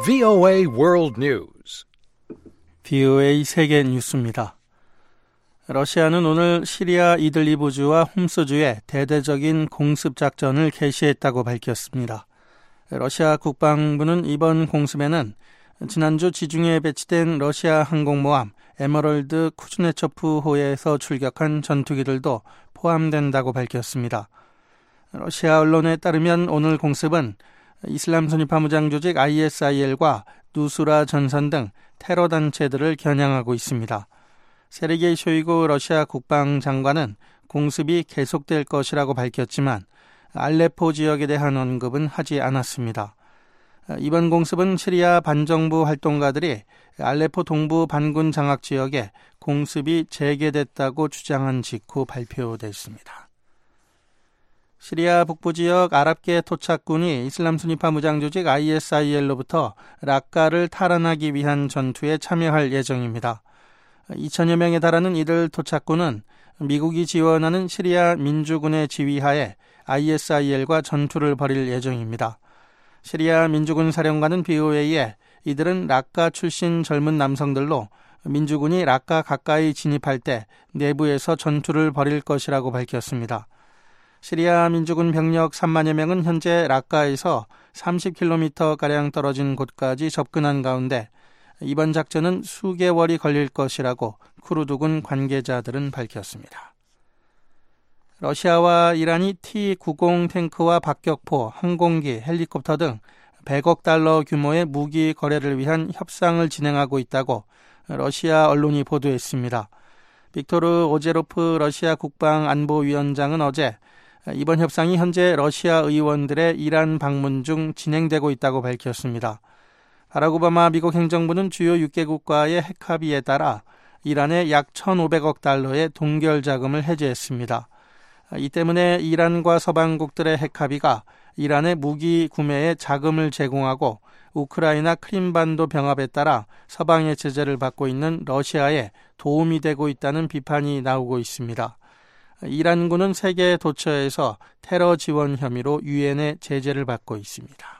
VOA World News. VOA 세계 뉴스입니다. 러시아는 오늘 시리아 이들리브주와 홈스주에 대대적인 공습 작전을 개시했다고 밝혔습니다. 러시아 국방부는 이번 공습에는 지난주 지중해에 배치된 러시아 항공모함 에메랄드 쿠즈네초프호에서 출격한 전투기들도 포함된다고 밝혔습니다. 러시아 언론에 따르면 오늘 공습은 이슬람 순위파 무장 조직 ISIL과 누스라 전선 등 테러 단체들을 겨냥하고 있습니다. 세르게이 쇼이구 러시아 국방장관은 공습이 계속될 것이라고 밝혔지만 알레포 지역에 대한 언급은 하지 않았습니다. 이번 공습은 시리아 반정부 활동가들이 알레포 동부 반군 장악 지역에 공습이 재개됐다고 주장한 직후 발표됐습니다. 시리아 북부 지역 아랍계 토착군이 이슬람 순위파 무장 조직 ISIL로부터 락카를 탈환하기 위한 전투에 참여할 예정입니다. 2천여 명에 달하는 이들 토착군은 미국이 지원하는 시리아 민주군의 지휘하에 ISIL과 전투를 벌일 예정입니다. 시리아 민주군 사령관은 BOA에 이들은 락카 출신 젊은 남성들로 민주군이 락카 가까이 진입할 때 내부에서 전투를 벌일 것이라고 밝혔습니다. 시리아 민주군 병력 3만여 명은 현재 락카에서 30km가량 떨어진 곳까지 접근한 가운데 이번 작전은 수개월이 걸릴 것이라고 쿠르드군 관계자들은 밝혔습니다. 러시아와 이란이 T-90 탱크와 박격포, 항공기, 헬리콥터 등 100억 달러 규모의 무기 거래를 위한 협상을 진행하고 있다고 러시아 언론이 보도했습니다. 빅토르 오제로프 러시아 국방안보위원장은 어제 이번 협상이 현재 러시아 의원들의 이란 방문 중 진행되고 있다고 밝혔습니다. 바락 오바마 미국 행정부는 주요 6개국과의 핵합의에 따라 이란에 약 1,500억 달러의 동결 자금을 해제했습니다. 이 때문에 이란과 서방국들의 핵합의가 이란의 무기 구매에 자금을 제공하고 우크라이나 크림반도 병합에 따라 서방의 제재를 받고 있는 러시아에 도움이 되고 있다는 비판이 나오고 있습니다. 이란군은 세계 도처에서 테러 지원 혐의로 유엔의 제재를 받고 있습니다.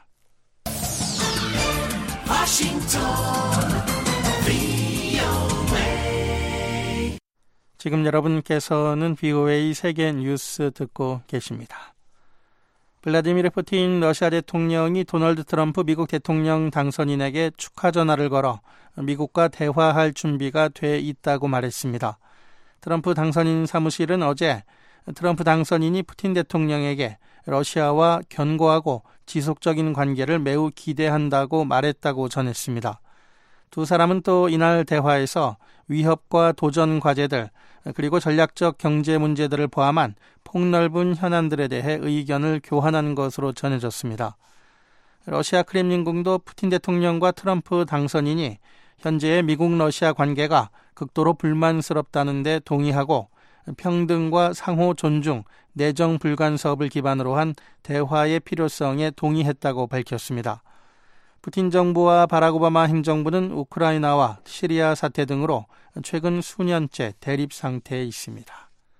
지금 여러분께서는 VOA 세계 뉴스 듣고 계십니다. 블라디미르 푸틴 러시아 대통령이 도널드 트럼프 미국 대통령 당선인에게 축하 전화를 걸어 미국과 대화할 준비가 돼 있다고 말했습니다. 트럼프 당선인 사무실은 어제 트럼프 당선인이 푸틴 대통령에게 러시아와 견고하고 지속적인 관계를 매우 기대한다고 말했다고 전했습니다. 두 사람은 또 이날 대화에서 위협과 도전 과제들 그리고 전략적 경제 문제들을 포함한 폭넓은 현안들에 대해 의견을 교환한 것으로 전해졌습니다. 러시아 크렘린궁도 푸틴 대통령과 트럼프 당선인이 현재의 미국-러시아 관계가 극도로 불만스럽다는 데 동의하고 평등과 상호 존중, 내정 불간섭을 기반으로 한 대화의 필요성에 동의했다고 밝혔습니다. 푸틴 정부와 바락 오바마 행정부는 우크라이나와 시리아 사태 등으로 최근 수년째 대립 상태에 있습니다.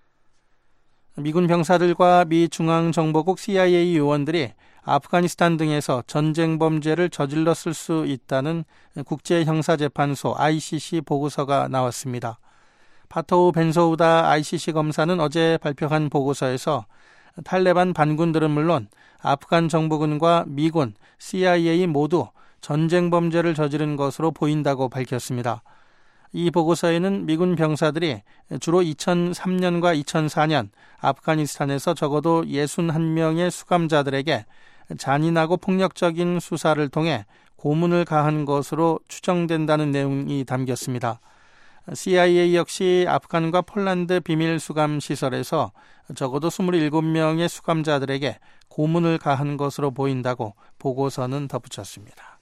미군 병사들과 미 중앙정보국 CIA 요원들이 아프가니스탄 등에서 전쟁 범죄를 저질렀을 수 있다는 국제형사재판소 ICC 보고서가 나왔습니다. 파토우 벤소우다 ICC 검사는 어제 발표한 보고서에서 탈레반 반군들은 물론 아프간 정부군과 미군, CIA 모두 전쟁 범죄를 저지른 것으로 보인다고 밝혔습니다. 이 보고서에는 미군 병사들이 주로 2003년과 2004년 아프가니스탄에서 적어도 61명의 수감자들에게 잔인하고 폭력적인 수사를 통해 고문을 가한 것으로 추정된다는 내용이 담겼습니다. CIA 역시 아프간과 폴란드 비밀 수감 시설에서 적어도 27명의 수감자들에게 고문을 가한 것으로 보인다고 보고서는 덧붙였습니다.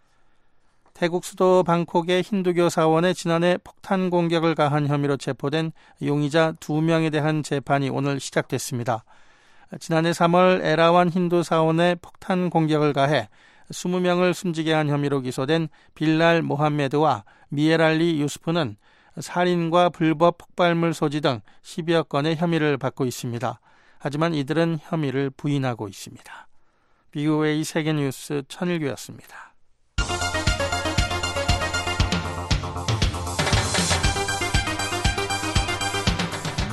태국 수도 방콕의 힌두교 사원에 지난해 폭탄 공격을 가한 혐의로 체포된 용의자 2명에 대한 재판이 오늘 시작됐습니다. 지난해 3월 에라완 힌두 사원에 폭탄 공격을 가해 20명을 숨지게 한 혐의로 기소된 빌랄 모함메드와 미에랄리 유스프는 살인과 불법 폭발물 소지 등 10여 건의 혐의를 받고 있습니다. 하지만 이들은 혐의를 부인하고 있습니다. BOA 세계뉴스 천일규였습니다.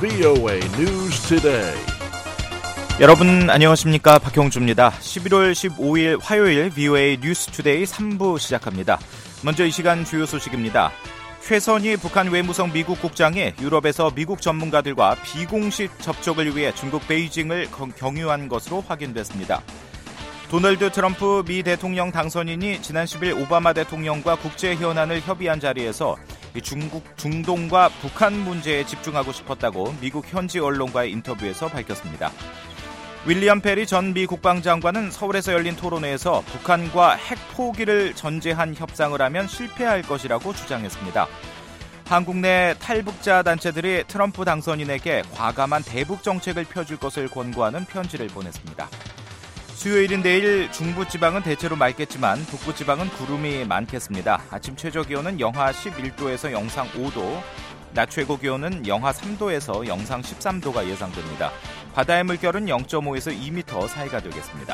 VOA News Today. 여러분 안녕하십니까? 박형주입니다. 11월 15일 화요일 VOA 뉴스 투데이 3부 시작합니다. 먼저 이 시간 주요 소식입니다. 최선희 북한 외무성 미국 국장이 유럽에서 미국 전문가들과 비공식 접촉을 위해 중국 베이징을 경유한 것으로 확인됐습니다. 도널드 트럼프 미 대통령 당선인이 지난 10일 오바마 대통령과 국제 현안을 협의한 자리에서 중동과 북한 문제에 집중하고 싶었다고 미국 현지 언론과의 인터뷰에서 밝혔습니다. 윌리엄 페리 전 미 국방장관은 서울에서 열린 토론회에서 북한과 핵 포기를 전제한 협상을 하면 실패할 것이라고 주장했습니다. 한국 내 탈북자 단체들이 트럼프 당선인에게 과감한 대북 정책을 펴줄 것을 권고하는 편지를 보냈습니다. 수요일인 내일 중부지방은 대체로 맑겠지만 북부지방은 구름이 많겠습니다. 아침 최저기온은 영하 11도에서 영상 5도, 낮 최고기온은 영하 3도에서 영상 13도가 예상됩니다. 바다의 물결은 0.5에서 2m 사이가 되겠습니다.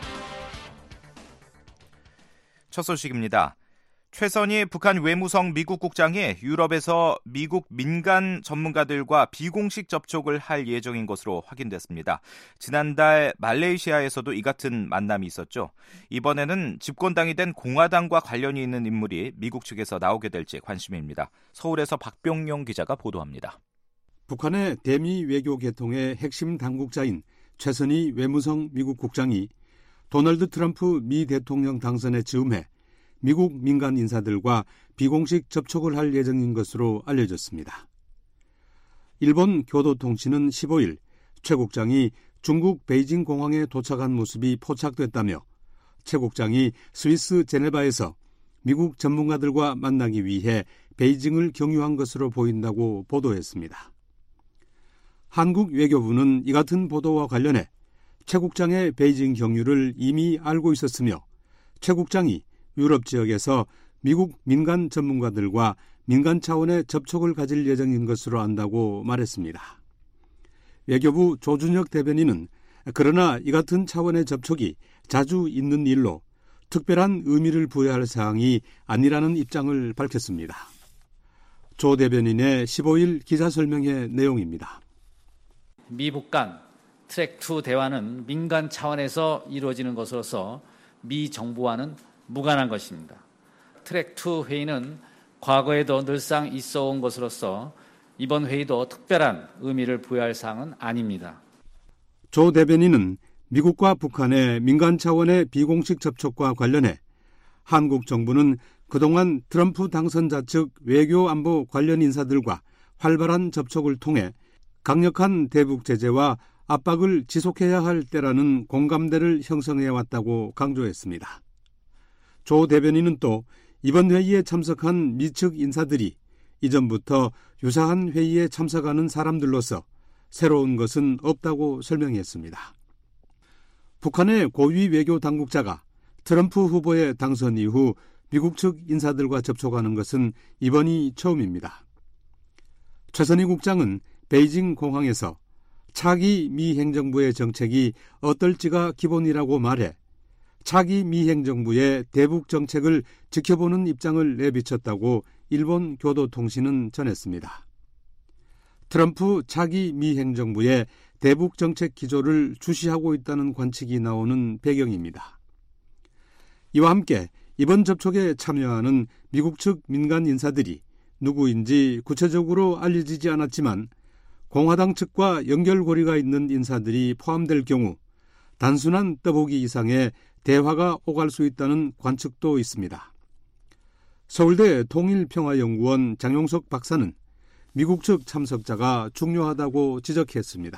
첫 소식입니다. 최선희 북한 외무성 미국 국장이 유럽에서 미국 민간 전문가들과 비공식 접촉을 할 예정인 것으로 확인됐습니다. 지난달 말레이시아에서도 이 같은 만남이 있었죠. 이번에는 집권당이 된 공화당과 관련이 있는 인물이 미국 측에서 나오게 될지 관심입니다. 서울에서 박병용 기자가 보도합니다. 북한의 대미 외교 계통의 핵심 당국자인 최선희 외무성 미국 국장이 도널드 트럼프 미 대통령 당선에 즈음해 미국 민간 인사들과 비공식 접촉을 할 예정인 것으로 알려졌습니다. 일본 교도통신은 15일 최 국장이 중국 베이징 공항에 도착한 모습이 포착됐다며 최 국장이 스위스 제네바에서 미국 전문가들과 만나기 위해 베이징을 경유한 것으로 보인다고 보도했습니다. 한국 외교부는 이 같은 보도와 관련해 최 국장의 베이징 경유를 이미 알고 있었으며 최 국장이 유럽 지역에서 미국 민간 전문가들과 민간 차원의 접촉을 가질 예정인 것으로 안다고 말했습니다. 외교부 조준혁 대변인은 그러나 이 같은 차원의 접촉이 자주 있는 일로 특별한 의미를 부여할 사항이 아니라는 입장을 밝혔습니다. 조 대변인의 15일 기자 설명의 내용입니다. 미북 간 트랙 2 대화는 민간 차원에서 이루어지는 것으로서 미 정부와는 무관한 것입니다. 트랙 2 회의는 과거에도 늘상 있어온 것으로서 이번 회의도 특별한 의미를 부여할 사항은 아닙니다. 조 대변인은 미국과 북한의 민간 차원의 비공식 접촉과 관련해 한국 정부는 그동안 트럼프 당선자 측 외교안보 관련 인사들과 활발한 접촉을 통해 강력한 대북 제재와 압박을 지속해야 할 때라는 공감대를 형성해왔다고 강조했습니다. 조 대변인은 또 이번 회의에 참석한 미측 인사들이 이전부터 유사한 회의에 참석하는 사람들로서 새로운 것은 없다고 설명했습니다. 북한의 고위 외교 당국자가 트럼프 후보의 당선 이후 미국 측 인사들과 접촉하는 것은 이번이 처음입니다. 최선희 국장은 베이징 공항에서 차기 미 행정부의 정책이 어떨지가 기본이라고 말해 차기 미 행정부의 대북 정책을 지켜보는 입장을 내비쳤다고 일본 교도통신은 전했습니다. 트럼프 차기 미 행정부의 대북 정책 기조를 주시하고 있다는 관측이 나오는 배경입니다. 이와 함께 이번 접촉에 참여하는 미국 측 민간 인사들이 누구인지 구체적으로 알려지지 않았지만 공화당 측과 연결고리가 있는 인사들이 포함될 경우 단순한 떠보기 이상의 대화가 오갈 수 있다는 관측도 있습니다. 서울대 통일평화연구원 장용석 박사는 미국 측 참석자가 중요하다고 지적했습니다.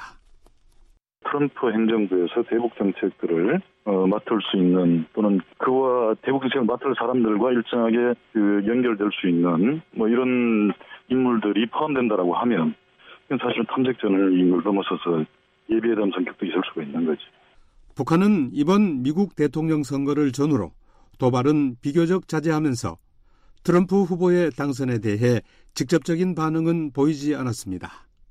트럼프 행정부에서 대북 정책들을 맡을 수 있는 또는 그와 대북 정책을 맡을 사람들과 일정하게 연결될 수 있는 이런 인물들이 포함된다라고 하면 사실은 탐색전을 이걸 넘어서서 예비에 대한 성격도 있을 수가 있는 거지. 북한은 이번 미국 대통령 선거를 전후로 도발은 비교적 자제하면서 트럼프 후보의 당선에 대해 직접적인 반응은 보이지 않았습니다.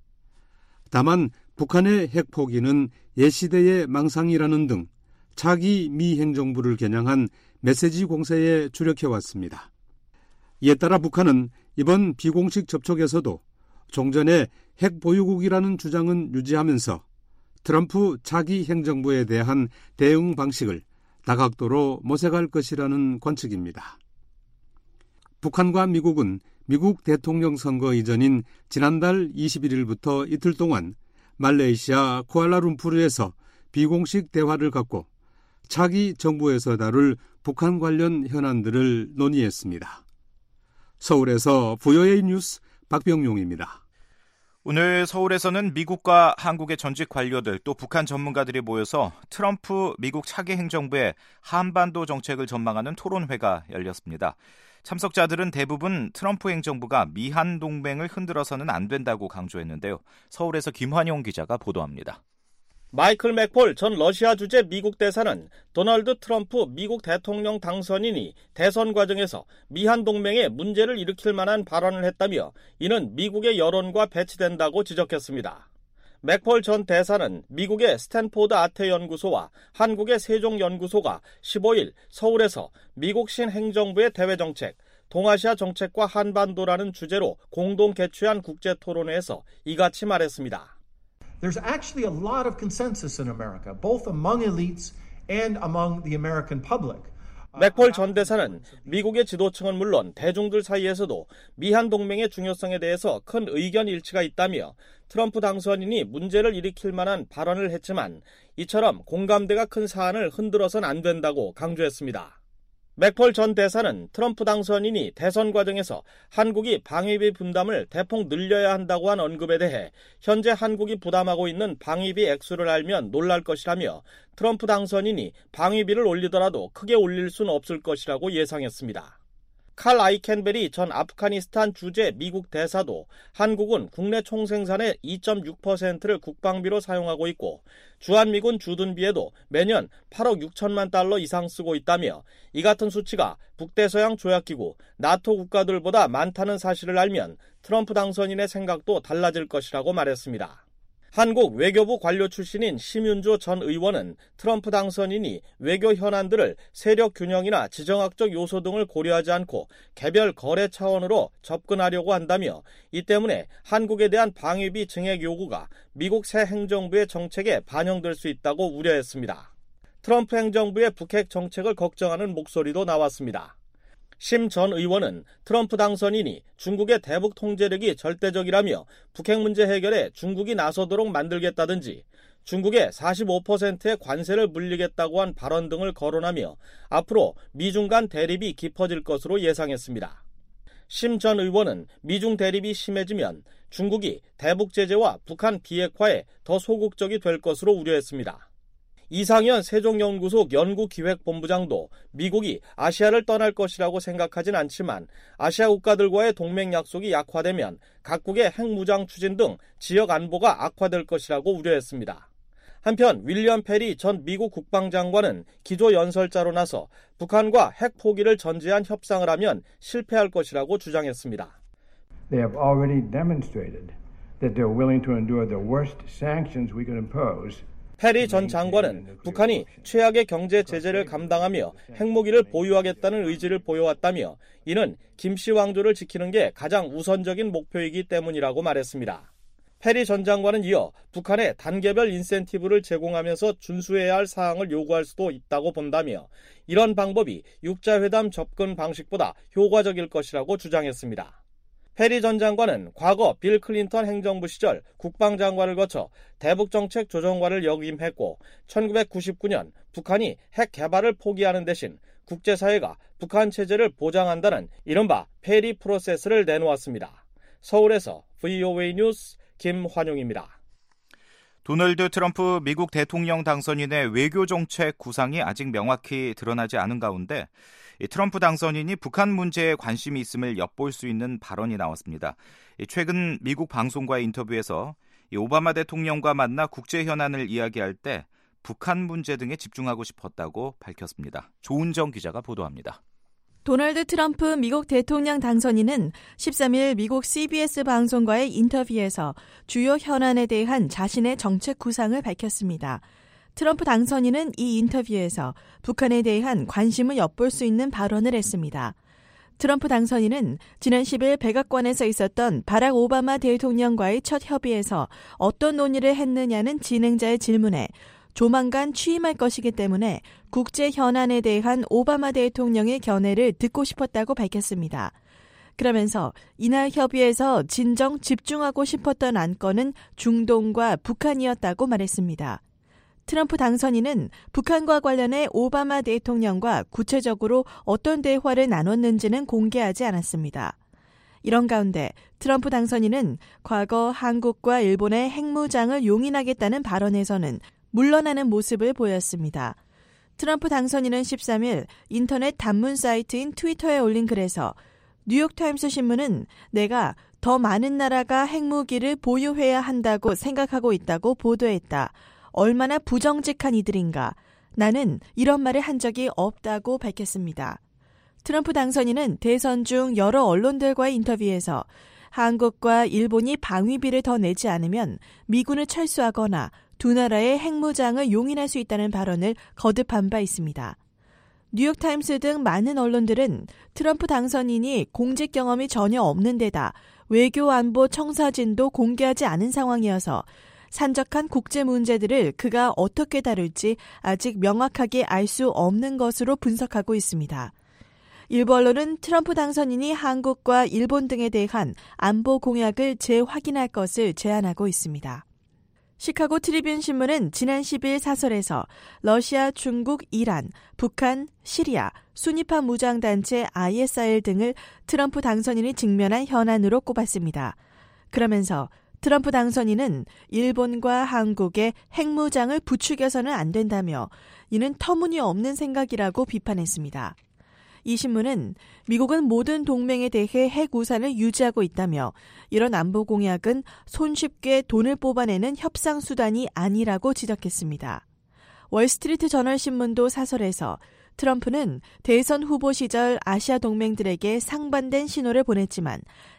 다만 북한의 핵 포기는 옛시대의 망상이라는 등 차기 미 행정부를 겨냥한 메시지 공세에 주력해왔습니다. 이에 따라 북한은 이번 비공식 접촉에서도 종전의 핵 보유국이라는 주장은 유지하면서 트럼프 차기 행정부에 대한 대응 방식을 다각도로 모색할 것이라는 관측입니다. 북한과 미국은 미국 대통령 선거 이전인 지난달 21일부터 이틀 동안 말레이시아 쿠알라룸푸르에서 비공식 대화를 갖고 차기 정부에서 다룰 북한 관련 현안들을 논의했습니다. 서울에서 VOA 뉴스 박병용입니다. 오늘 서울에서는 미국과 한국의 전직 관료들 또 북한 전문가들이 모여서 트럼프 미국 차기 행정부의 한반도 정책을 전망하는 토론회가 열렸습니다. 참석자들은 대부분 트럼프 행정부가 미한 동맹을 흔들어서는 안 된다고 강조했는데요. 서울에서 김환용 기자가 보도합니다. 마이클 맥폴 전 러시아 주재 미국 대사는 도널드 트럼프 미국 대통령 당선인이 대선 과정에서 미한 동맹에 문제를 일으킬 만한 발언을 했다며 이는 미국의 여론과 배치된다고 지적했습니다. 맥폴 전 대사는 미국의 스탠포드 아태연구소와 한국의 세종연구소가 15일 서울에서 미국 신행정부의 대외정책, 동아시아 정책과 한반도라는 주제로 공동 개최한 국제토론회에서 이같이 말했습니다. There's actually a lot of consensus in America, both among elites and among the American public. 맥폴 전 대사는 미국의 지도층은 물론 대중들 사이에서도 미한 동맹의 중요성에 대해서 큰 의견 일치가 있다며 트럼프 당선인이 문제를 일으킬 만한 발언을 했지만 이처럼 공감대가 큰 사안을 흔들어선 안 된다고 강조했습니다. 맥폴 전 대사는 트럼프 당선인이 대선 과정에서 한국이 방위비 분담을 대폭 늘려야 한다고 한 언급에 대해 현재 한국이 부담하고 있는 방위비 액수를 알면 놀랄 것이라며 트럼프 당선인이 방위비를 올리더라도 크게 올릴 수는 없을 것이라고 예상했습니다. 칼 아이켄베리 전 아프가니스탄 주재 미국 대사도 한국은 국내 총생산의 2.6%를 국방비로 사용하고 있고 주한미군 주둔비에도 매년 8억 6천만 달러 이상 쓰고 있다며 이 같은 수치가 북대서양 조약기구 나토 국가들보다 많다는 사실을 알면 트럼프 당선인의 생각도 달라질 것이라고 말했습니다. 한국 외교부 관료 출신인 심윤조 전 의원은 트럼프 당선인이 외교 현안들을 세력 균형이나 지정학적 요소 등을 고려하지 않고 개별 거래 차원으로 접근하려고 한다며 이 때문에 한국에 대한 방위비 증액 요구가 미국 새 행정부의 정책에 반영될 수 있다고 우려했습니다. 트럼프 행정부의 북핵 정책을 걱정하는 목소리도 나왔습니다. 심 전 의원은 트럼프 당선인이 중국의 대북 통제력이 절대적이라며 북핵 문제 해결에 중국이 나서도록 만들겠다든지 중국에 45%의 관세를 물리겠다고 한 발언 등을 거론하며 앞으로 미중 간 대립이 깊어질 것으로 예상했습니다. 심 전 의원은 미중 대립이 심해지면 중국이 대북 제재와 북한 비핵화에 더 소극적이 될 것으로 우려했습니다. 이상현 세종연구소 연구기획본부장도 미국이 아시아를 떠날 것이라고 생각하진 않지만 아시아 국가들과의 동맹 약속이 약화되면 각국의 핵무장 추진 등 지역 안보가 악화될 것이라고 우려했습니다. 한편 윌리엄 페리 전 미국 국방장관은 기조연설자로 나서 북한과 핵 포기를 전제한 협상을 하면 실패할 것이라고 주장했습니다. They have already demonstrated that they're willing to endure the worst sanctions we could impose. 페리 전 장관은 북한이 최악의 경제 제재를 감당하며 핵무기를 보유하겠다는 의지를 보여왔다며 이는 김씨 왕조를 지키는 게 가장 우선적인 목표이기 때문이라고 말했습니다. 페리 전 장관은 이어 북한에 단계별 인센티브를 제공하면서 준수해야 할 사항을 요구할 수도 있다고 본다며 이런 방법이 육자회담 접근 방식보다 효과적일 것이라고 주장했습니다. 페리 전 장관은 과거 빌 클린턴 행정부 시절 국방장관을 거쳐 대북정책 조정관을 역임했고 1999년 북한이 핵 개발을 포기하는 대신 국제사회가 북한 체제를 보장한다는 이른바 페리 프로세스를 내놓았습니다. 서울에서 VOA 뉴스 김환용입니다. 도널드 트럼프 미국 대통령 당선인의 외교정책 구상이 아직 명확히 드러나지 않은 가운데 트럼프 당선인이 북한 문제에 관심이 있음을 엿볼 수 있는 발언이 나왔습니다. 최근 미국 방송과의 인터뷰에서 오바마 대통령과 만나 국제 현안을 이야기할 때 북한 문제 등에 집중하고 싶었다고 밝혔습니다. 조은정 기자가 보도합니다. 도널드 트럼프 미국 대통령 당선인은 13일 미국 CBS 방송과의 인터뷰에서 주요 현안에 대한 자신의 정책 구상을 밝혔습니다. 트럼프 당선인은 이 인터뷰에서 북한에 대한 관심을 엿볼 수 있는 발언을 했습니다. 트럼프 당선인은 지난 10일 백악관에서 있었던 바락 오바마 대통령과의 첫 협의에서 어떤 논의를 했느냐는 진행자의 질문에 조만간 취임할 것이기 때문에 국제 현안에 대한 오바마 대통령의 견해를 듣고 싶었다고 밝혔습니다. 그러면서 이날 협의에서 진정 집중하고 싶었던 안건은 중동과 북한이었다고 말했습니다. 트럼프 당선인은 북한과 관련해 오바마 대통령과 구체적으로 어떤 대화를 나눴는지는 공개하지 않았습니다. 이런 가운데 트럼프 당선인은 과거 한국과 일본의 핵무장을 용인하겠다는 발언에서는 물러나는 모습을 보였습니다. 트럼프 당선인은 13일 인터넷 단문 사이트인 트위터에 올린 글에서 뉴욕타임스 신문은 내가 더 많은 나라가 핵무기를 보유해야 한다고 생각하고 있다고 보도했다. 얼마나 부정직한 이들인가. 나는 이런 말을 한 적이 없다고 밝혔습니다. 트럼프 당선인은 대선 중 여러 언론들과의 인터뷰에서 한국과 일본이 방위비를 더 내지 않으면 미군을 철수하거나 두 나라의 핵무장을 용인할 수 있다는 발언을 거듭한 바 있습니다. 뉴욕타임스 등 많은 언론들은 트럼프 당선인이 공직 경험이 전혀 없는 데다 외교안보 청사진도 공개하지 않은 상황이어서 산적한 국제 문제들을 그가 어떻게 다룰지 아직 명확하게 알 수 없는 것으로 분석하고 있습니다. 일부 언론은 트럼프 당선인이 한국과 일본 등에 대한 안보 공약을 재확인할 것을 제안하고 있습니다. 시카고 트리뷴 신문은 지난 10일 사설에서 러시아, 중국, 이란, 북한, 시리아, 순위파 무장단체 ISIL 등을 트럼프 당선인이 직면한 현안으로 꼽았습니다. 그러면서 트럼프 당선인은 일본과 한국의 핵무장을 부추겨서는 안 된다며 이는 터무니없는 생각이라고 비판했습니다. 이 신문은 미국은 모든 동맹에 대해 핵우산을 유지하고 있다며 이런 안보 공약은 손쉽게 돈을 뽑아내는 협상수단이 아니라고 지적했습니다. 월스트리트 저널 신문도 사설에서 트럼프는 대선 후보 시절 아시아 동맹들에게 상반된 신호를 보냈지만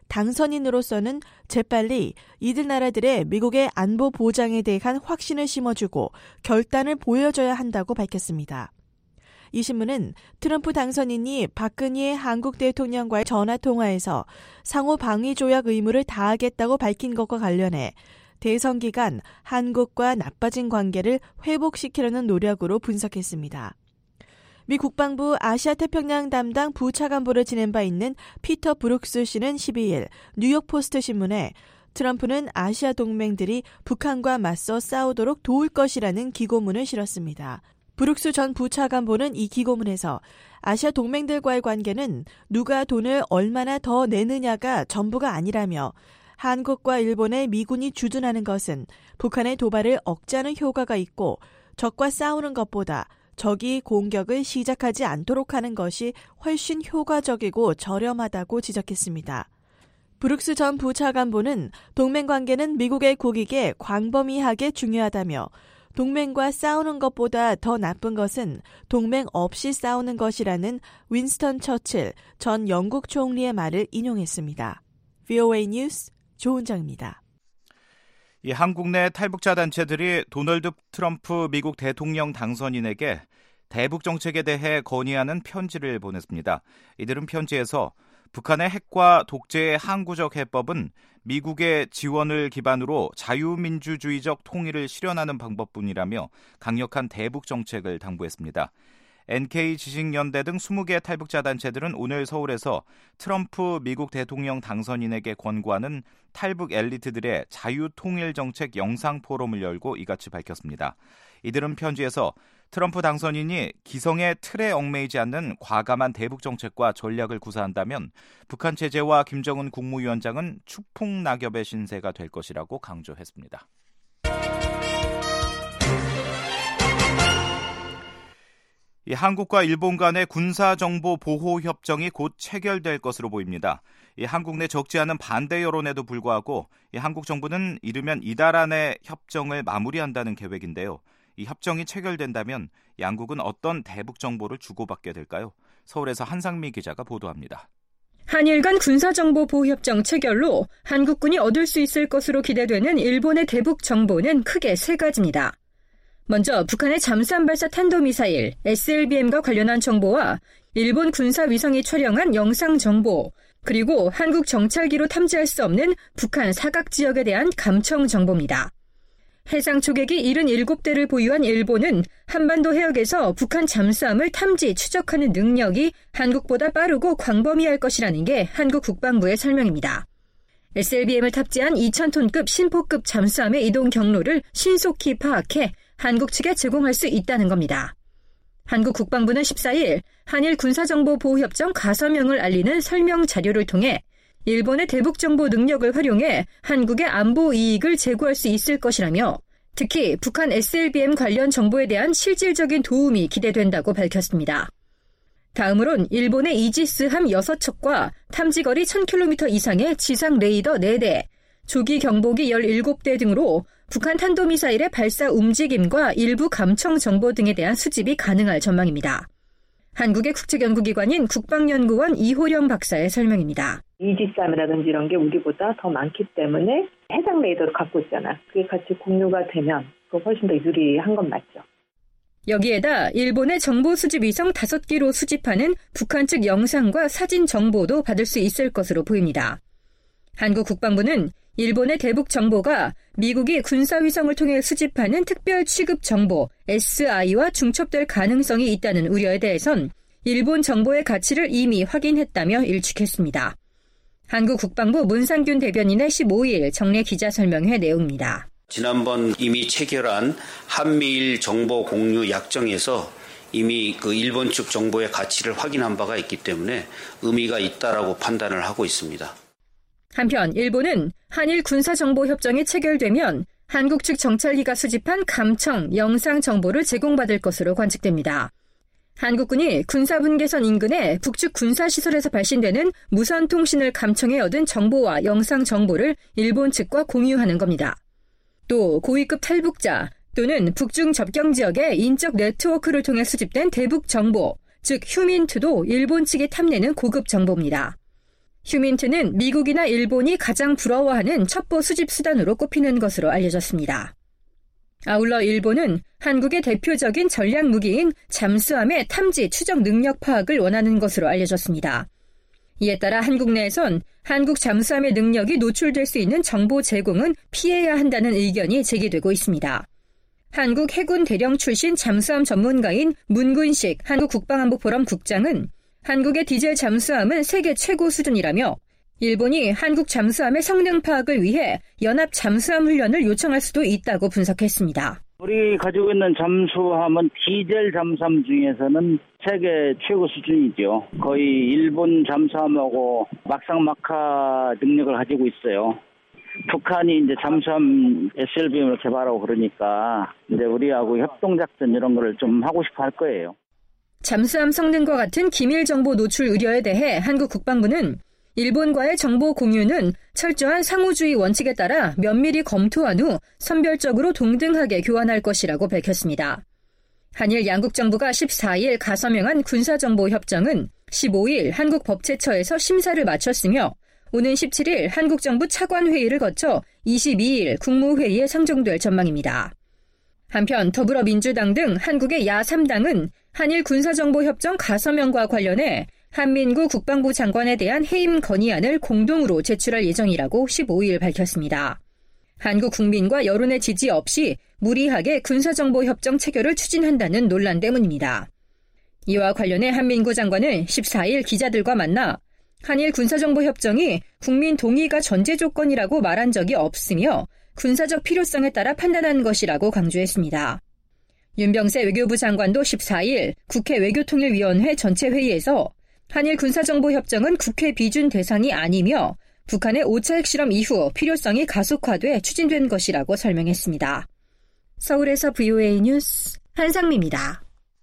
당선인으로서는 재빨리 이들 나라들의 미국의 안보 보장에 대한 확신을 심어주고 결단을 보여줘야 한다고 밝혔습니다. 이 신문은 트럼프 당선인이 박근혜 한국 대통령과의 전화통화에서 상호 방위 조약 의무를 다하겠다고 밝힌 것과 관련해 대선 기간 한국과 나빠진 관계를 회복시키려는 노력으로 분석했습니다. 미 국방부 아시아태평양 담당 부차관보를 지낸 바 있는 피터 브룩스 씨는 12일 뉴욕포스트 신문에 트럼프는 아시아 동맹들이 북한과 맞서 싸우도록 도울 것이라는 기고문을 실었습니다. 브룩스 전 부차관보는 이 기고문에서 아시아 동맹들과의 관계는 누가 돈을 얼마나 더 내느냐가 전부가 아니라며 한국과 일본의 미군이 주둔하는 것은 북한의 도발을 억제하는 효과가 있고 적과 싸우는 것보다 적이 공격을 시작하지 않도록 하는 것이 훨씬 효과적이고 저렴하다고 지적했습니다. 브룩스 전 부차관보는 동맹관계는 미국의 국익에 광범위하게 중요하다며 동맹과 싸우는 것보다 더 나쁜 것은 동맹 없이 싸우는 것이라는 윈스턴 처칠 전 영국 총리의 말을 인용했습니다. VOA 뉴스 조은정입니다. 이 한국 내 탈북자 단체들이 도널드 트럼프 미국 대통령 당선인에게 대북 정책에 대해 건의하는 편지를 보냈습니다. 이들은 편지에서 북한의 핵과 독재의 항구적 해법은 미국의 지원을 기반으로 자유민주주의적 통일을 실현하는 방법뿐이라며 강력한 대북 정책을 당부했습니다. NK지식연대 등 20개 탈북자 단체들은 오늘 서울에서 트럼프 미국 대통령 당선인에게 권고하는 탈북 엘리트들의 자유통일정책 영상포럼을 열고 이같이 밝혔습니다. 이들은 편지에서 트럼프 당선인이 기성의 틀에 얽매이지 않는 과감한 대북 정책과 전략을 구사한다면 북한 체제와 김정은 국무위원장은 추풍 낙엽의 신세가 될 것이라고 강조했습니다. 이 한국과 일본 간의 군사정보 보호 협정이 곧 체결될 것으로 보입니다. 이 한국 내 적지 않은 반대 여론에도 불구하고 이 한국 정부는 이르면 이달 안에 협정을 마무리한다는 계획인데요. 이 협정이 체결된다면 양국은 어떤 대북 정보를 주고받게 될까요? 서울에서 한상미 기자가 보도합니다. 한일 간 군사정보 보호협정 체결로 한국군이 얻을 수 있을 것으로 기대되는 일본의 대북 정보는 크게 세 가지입니다. 먼저 북한의 잠수함 발사 탄도미사일 SLBM과 관련한 정보와 일본 군사위성이 촬영한 영상 정보, 그리고 한국 정찰기로 탐지할 수 없는 북한 사각지역에 대한 감청 정보입니다. 해상 초계기 77대를 보유한 일본은 한반도 해역에서 북한 잠수함을 탐지, 추적하는 능력이 한국보다 빠르고 광범위할 것이라는 게 한국 국방부의 설명입니다. SLBM을 탑재한 2000톤급 신포급 잠수함의 이동 경로를 신속히 파악해 한국 측에 제공할 수 있다는 겁니다. 한국 국방부는 14일 한일 군사정보보호협정 가서명을 알리는 설명 자료를 통해 일본의 대북정보 능력을 활용해 한국의 안보 이익을 제고할 수 있을 것이라며 특히 북한 SLBM 관련 정보에 대한 실질적인 도움이 기대된다고 밝혔습니다. 다음으론 일본의 이지스함 6척과 탐지거리 1000km 이상의 지상 레이더 4대, 조기 경보기 17대 등으로 북한 탄도미사일의 발사 움직임과 일부 감청 정보 등에 대한 수집이 가능할 전망입니다. 한국의 국책연구기관인 국방연구원 이호령 박사의 설명입니다. 이지스함이라든지 이런 게 우리보다 더 많기 때문에 해상 레이더를 갖고 있잖아. 그게 같이 공유가 되면 훨씬 더 유리한 건 맞죠. 여기에다 일본의 정보 수집 위성 5기로 수집하는 북한 측 영상과 사진 정보도 받을 수 있을 것으로 보입니다. 한국 국방부는 일본의 대북 정보가 미국이 군사위성을 통해 수집하는 특별 취급 정보 SI와 중첩될 가능성이 있다는 우려에 대해선 일본 정보의 가치를 이미 확인했다며 일축했습니다. 한국 국방부 문상균 대변인의 15일 정례 기자설명회 내용입니다. 지난번 이미 체결한 한미일 정보 공유 약정에서 이미 그 일본 측 정보의 가치를 확인한 바가 있기 때문에 의미가 있다라고 판단을 하고 있습니다. 한편 일본은 한일 군사정보협정이 체결되면 한국 측 정찰기가 수집한 감청, 영상 정보를 제공받을 것으로 관측됩니다. 한국군이 군사분계선 인근의 북측 군사시설에서 발신되는 무선통신을 감청해 얻은 정보와 영상 정보를 일본 측과 공유하는 겁니다. 또 고위급 탈북자 또는 북중 접경 지역의 인적 네트워크를 통해 수집된 대북 정보, 즉 휴민트도 일본 측이 탐내는 고급 정보입니다. 휴민트는 미국이나 일본이 가장 부러워하는 첩보 수집 수단으로 꼽히는 것으로 알려졌습니다. 아울러 일본은 한국의 대표적인 전략 무기인 잠수함의 탐지 추적 능력 파악을 원하는 것으로 알려졌습니다. 이에 따라 한국 내에선 한국 잠수함의 능력이 노출될 수 있는 정보 제공은 피해야 한다는 의견이 제기되고 있습니다. 한국 해군 대령 출신 잠수함 전문가인 문근식 한국국방안보포럼 국장은 한국의 디젤 잠수함은 세계 최고 수준이라며 일본이 한국 잠수함의 성능 파악을 위해 연합 잠수함 훈련을 요청할 수도 있다고 분석했습니다. 우리 가지고 있는 잠수함은 디젤 잠수함 중에서는 세계 최고 수준이죠. 거의 일본 잠수함하고 막상막하 능력을 가지고 있어요. 북한이 이제 잠수함 SLBM을 개발하고 그러니까 이제 우리하고 협동작전 이런 거를 좀 하고 싶어 할 거예요. 잠수함 성능과 같은 기밀 정보 노출 우려에 대해 한국 국방부는 일본과의 정보 공유는 철저한 상호주의 원칙에 따라 면밀히 검토한 후 선별적으로 동등하게 교환할 것이라고 밝혔습니다. 한일 양국 정부가 14일 가서명한 군사정보협정은 15일 한국법제처에서 심사를 마쳤으며 오는 17일 한국 정부 차관회의를 거쳐 22일 국무회의에 상정될 전망입니다. 한편 더불어민주당 등 한국의 야3당은 한일 군사정보협정 가서명과 관련해 한민구 국방부 장관에 대한 해임 건의안을 공동으로 제출할 예정이라고 15일 밝혔습니다. 한국 국민과 여론의 지지 없이 무리하게 군사정보협정 체결을 추진한다는 논란 때문입니다. 이와 관련해 한민구 장관은 14일 기자들과 만나 한일 군사정보협정이 국민 동의가 전제 조건이라고 말한 적이 없으며 군사적 필요성에 따라 판단한 것이라고 강조했습니다. 윤병세 외교부 장관도 14일 국회 외교통일위원회 전체 회의에서 한일 군사정보협정은 국회 비준 대상이 아니며 북한의 5차 핵실험 이후 필요성이 가속화돼 추진된 것이라고 설명했습니다. 서울에서 VOA 뉴스 한상미입니다.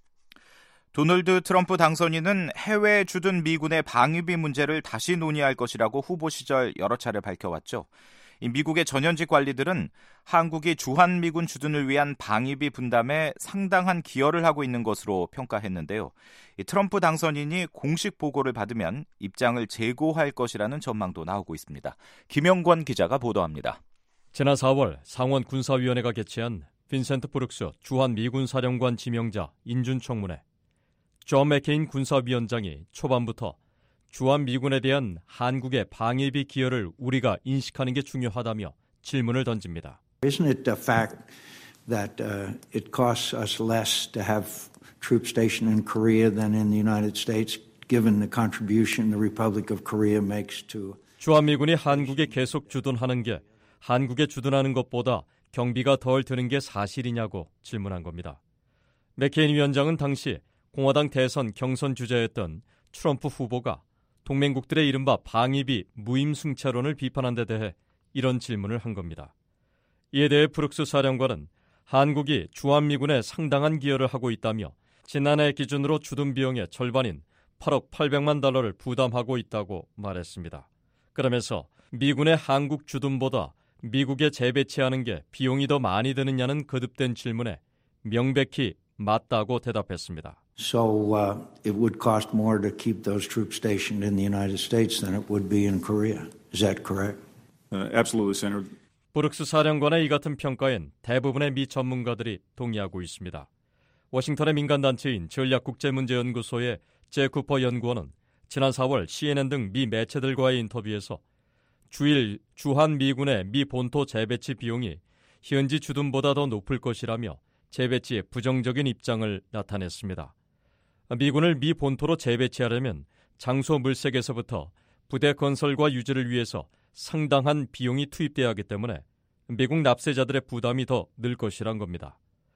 도널드 트럼프 당선인은 해외에 주둔 미군의 방위비 문제를 다시 논의할 것이라고 후보 시절 여러 차례 밝혀왔죠. 미국의 전현직 관리들은 한국이 주한미군 주둔을 위한 방위비 분담에 상당한 기여를 하고 있는 것으로 평가했는데요. 트럼프 당선인이 공식 보고를 받으면 입장을 재고할 것이라는 전망도 나오고 있습니다. 김영권 기자가 보도합니다. 지난 4월 상원 군사위원회가 개최한 빈센트 브룩스 주한미군 사령관 지명자 인준 청문회. 존 맥케인 군사위원장이 초반부터 주한미군에 대한 한국의 방위비 기여를 우리가 인식하는 게 중요하다며 질문을 던집니다. Isn't it a fact that it costs us less to have troops stationed in Korea than in the United States, given the contribution the Republic of Korea makes to... 주한미군이 한국에 계속 주둔하는 게 한국에 주둔하는 것보다 경비가 덜 드는 게 사실이냐고 질문한 겁니다. 맥케인 위원장은 당시 공화당 대선 경선 주자였던 트럼프 후보가 동맹국들의 이른바 방위비 무임승차론을 비판한 데 대해 이런 질문을 한 겁니다. 이에 대해 브룩스 사령관은 한국이 주한미군에 상당한 기여를 하고 있다며 지난해 기준으로 주둔 비용의 절반인 8억 800만 달러를 부담하고 있다고 말했습니다. 그러면서 미군의 한국 주둔보다 미국에 재배치하는 게 비용이 더 많이 드느냐는 거듭된 질문에 명백히 맞다고 대답했습니다. So it would cost more to keep those troops stationed in the United States than it would be in Korea. Is that correct? Absolutely, Senator. 브룩스 사령관의 이 같은 평가엔 대부분의 미 전문가들이 동의하고 있습니다. 워싱턴의 민간단체인 전략국제문제연구소의 제 쿠퍼 연구원은 지난 4월 CNN 등 미 매체들과의 인터뷰에서 주일 주한미군의 미 본토 재배치 비용이 현지 주둔보다 더 높을 것이라며 재배치에 부정적인 입장을 나타냈습니다. 미군을 미 본토로 재배치하려면 장소 물색에서부터 부대 건설과 유지를 위해서 상당한 비용이 투입돼야 하기 때문에 미국 납세자들의 부담이 더 늘 것이란 겁니다.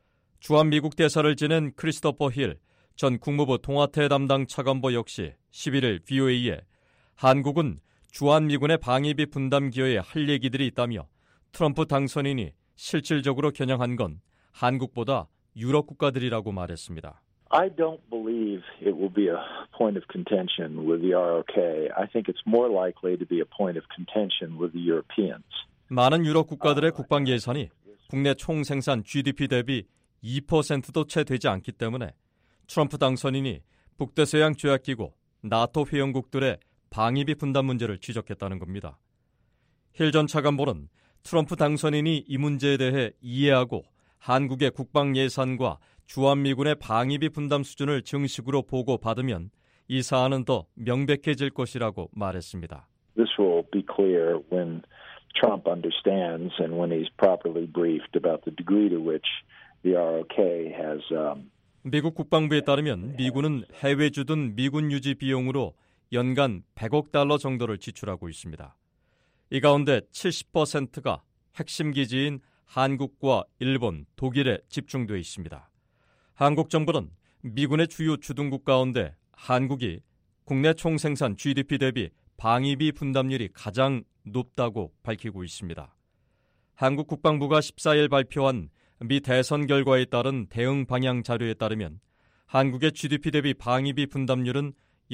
주한미국 대사를 지낸 크리스토퍼 힐 전 국무부 통화태 담당 차관보 역시 11일 VOA에 한국은 주한미군의 방위비 분담 기여에 할 얘기들이 있다며 트럼프 당선인이 실질적으로 겨냥한 건 한국보다 유럽 국가들이라고 말했습니다. I don't believe it will be a point of contention with the ROK. I think it's more likely to be a point of contention with the Europeans. 많은 유럽 국가들의 국방 예산이 국내 총생산 GDP 대비 2%도 채 되지 않기 때문에 트럼프 당선인이 북대서양 조약기구 나토 회원국들의 방위비 분담 문제를 지적했다는 겁니다. 힐 전 차관보는 트럼프 당선인이 이 문제에 대해 이해하고 한국의 국방 예산과 주한미군의 방위비 분담 수준을 정식으로 보고받으면 이 사안은 더 명백해질 것이라고 말했습니다. This will be clear when Trump understands and when he's properly briefed about the degree to which the ROK has 미국 국방부에 따르면 미군은 해외 주둔 미군 유지 비용으로 연간 100억 달러 정도를 지출하고 있습니다. 이 가운데 70%가 핵심 기지인 한국과 일본, 독일에 집중되어 있습니다. 한국 정부는 미군의 주요 주둔국 가운데 한국이 국내 총생산 GDP 대비 방위비 분담률이 가장 높다고 밝히고 있습니다. 한국 국방부가 14일 발표한 미 대선 결과에 따른 대응 방향 자료에 따르면 한국의 GDP 대비 방위비 분담률은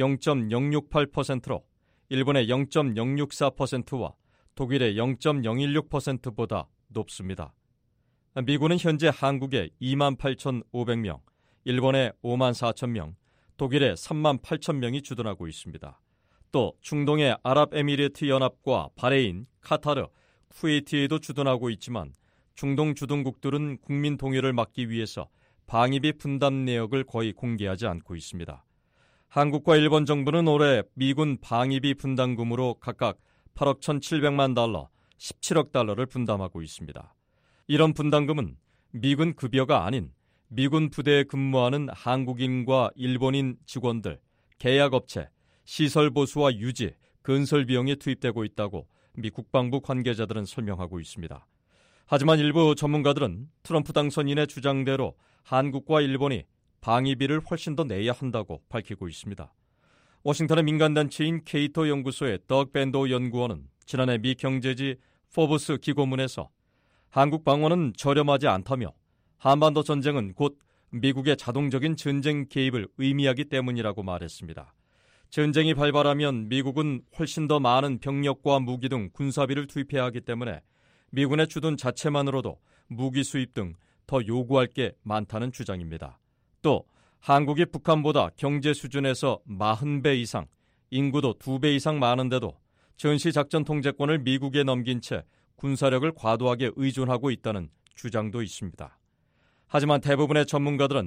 0.068%로 일본의 0.064%와 독일의 0.016%보다 높습니다. 미군은 현재 한국에 28,500명, 일본에 54,000명, 독일에 38,000명이 주둔하고 있습니다. 또 중동의 아랍에미리트 연합과 바레인, 카타르, 쿠웨이트에도 주둔하고 있지만 중동 주둔국들은 국민 동요를 막기 위해서 방위비 분담 내역을 거의 공개하지 않고 있습니다. 한국과 일본 정부는 올해 미군 방위비 분담금으로 각각 8억 1,700만 달러, 17억 달러를 분담하고 있습니다. 이런 분담금은 미군 급여가 아닌 미군 부대에 근무하는 한국인과 일본인 직원들, 계약업체, 시설 보수와 유지, 건설 비용에 투입되고 있다고 미 국방부 관계자들은 설명하고 있습니다. 하지만 일부 전문가들은 트럼프 당선인의 주장대로 한국과 일본이 방위비를 훨씬 더 내야 한다고 밝히고 있습니다. 워싱턴의 민간단체인 케이토 연구소의 덕 밴도 연구원은 지난해 미 경제지 포브스 기고문에서 한국 방어는 저렴하지 않다며 한반도 전쟁은 곧 미국의 자동적인 전쟁 개입을 의미하기 때문이라고 말했습니다. 전쟁이 발발하면 미국은 훨씬 더 많은 병력과 무기 등 군사비를 투입해야 하기 때문에 미군의 주둔 자체만으로도 무기 수입 등 더 요구할 게 많다는 주장입니다. 또 한국이 북한보다 경제 수준에서 40배 이상, 인구도 2배 이상 많은데도 전시작전 통제권을 미국에 넘긴 채 군사력을 과도하게 의존하고 있다는 주장도 있습니다. 하지만 대부분의 전문가들은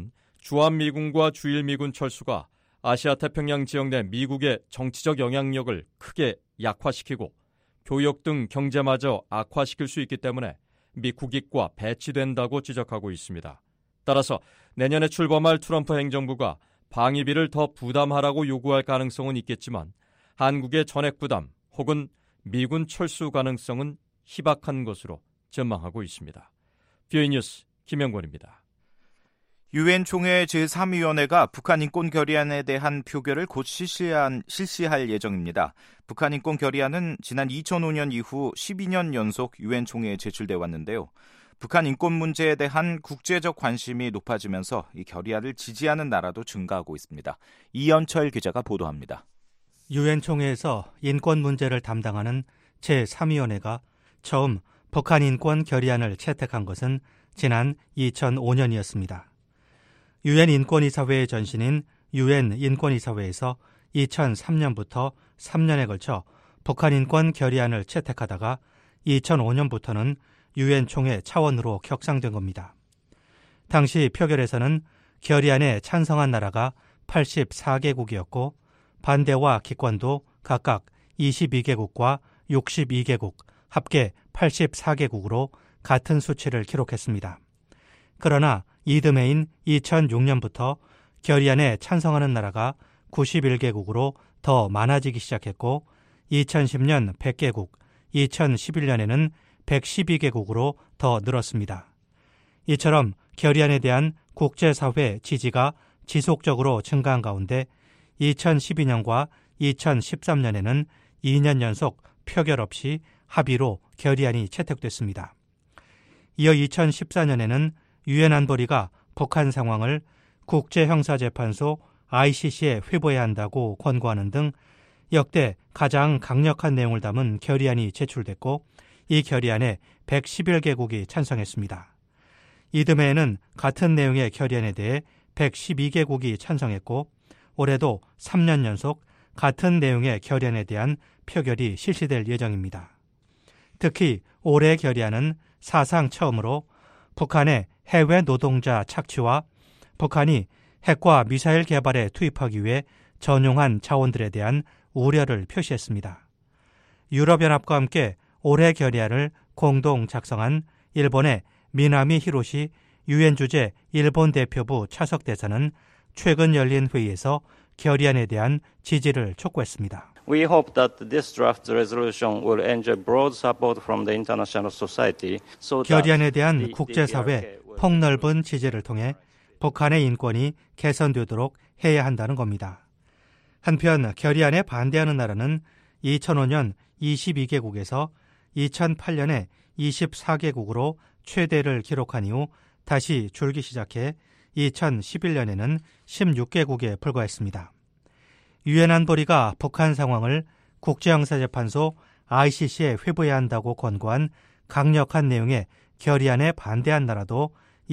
주한미군과 주일미군 철수가 아시아 태평양 지역 내 미국의 정치적 영향력을 크게 약화시키고 교역 등 경제마저 악화시킬 수 있기 때문에 미 국익과 배치된다고 지적하고 있습니다. 따라서 내년에 출범할 트럼프 행정부가 방위비를 더 부담하라고 요구할 가능성은 있겠지만 한국의 전액 부담 혹은 미군 철수 가능성은 희박한 것으로 전망하고 있습니다. VOA 뉴스 김영권입니다. 유엔 총회 제3위원회가 북한 인권 결의안에 대한 표결을 곧 실시할 예정입니다. 북한 인권 결의안은 지난 2005년 이후 12년 연속 유엔 총회에 제출돼 왔는데요. 북한 인권 문제에 대한 국제적 관심이 높아지면서 이 결의안을 지지하는 나라도 증가하고 있습니다. 이연철 기자가 보도합니다. 유엔 총회에서 인권 문제를 담당하는 제3위원회가 처음 북한 인권 결의안을 채택한 것은 지난 2005년이었습니다. 유엔 인권이사회의 전신인 유엔 인권이사회에서 2003년부터 3년에 걸쳐 북한 인권 결의안을 채택하다가 2005년부터는 유엔 총회 차원으로 격상된 겁니다. 당시 표결에서는 결의안에 찬성한 나라가 84개국이었고 반대와 기권도 각각 22개국과 62개국, 합계 84개국으로 같은 수치를 기록했습니다. 그러나 이듬해인 2006년부터 결의안에 찬성하는 나라가 91개국으로 더 많아지기 시작했고 2010년 100개국, 2011년에는 112개국으로 더 늘었습니다. 이처럼 결의안에 대한 국제사회 지지가 지속적으로 증가한 가운데 2012년과 2013년에는 2년 연속 표결 없이 합의로 결의안이 채택됐습니다. 이어 2014년에는 유엔 안보리가 북한 상황을 국제형사재판소 ICC에 회부해야 한다고 권고하는 등 역대 가장 강력한 내용을 담은 결의안이 제출됐고 이 결의안에 111개국이 찬성했습니다. 이듬해에는 같은 내용의 결의안에 대해 112개국이 찬성했고 올해도 3년 연속 같은 내용의 결의안에 대한 표결이 실시될 예정입니다. 특히 올해 결의안은 사상 처음으로 북한의 해외 노동자 착취와 북한이 핵과 미사일 개발에 투입하기 위해 전용한 자원들에 대한 우려를 표시했습니다. 유럽연합과 함께 올해 결의안을 공동 작성한 일본의 미나미 히로시 유엔 주재 일본 대표부 차석 대사는 최근 열린 회의에서 결의안에 대한 지지를 촉구했습니다. We hope that this draft resolution will enjoy broad support from the international society. 결의안에 대한 국제사회 폭넓은 지지를 통해 북한의 인권이 개선되도록 해야 한다는 겁니다. 한편 결의안에 반대하는 나라는 2005년 22개국에서 2008년에 24개국으로 최대를 기록한 이후 다시 줄기 시작해 2011년에는 16개국에 불과했습니다. 유엔 안보리가 북한 상황을 국제형사재판소 ICC에 회부해야 한다고 권고한 강력한 내용의 결의안에 반대한 나라도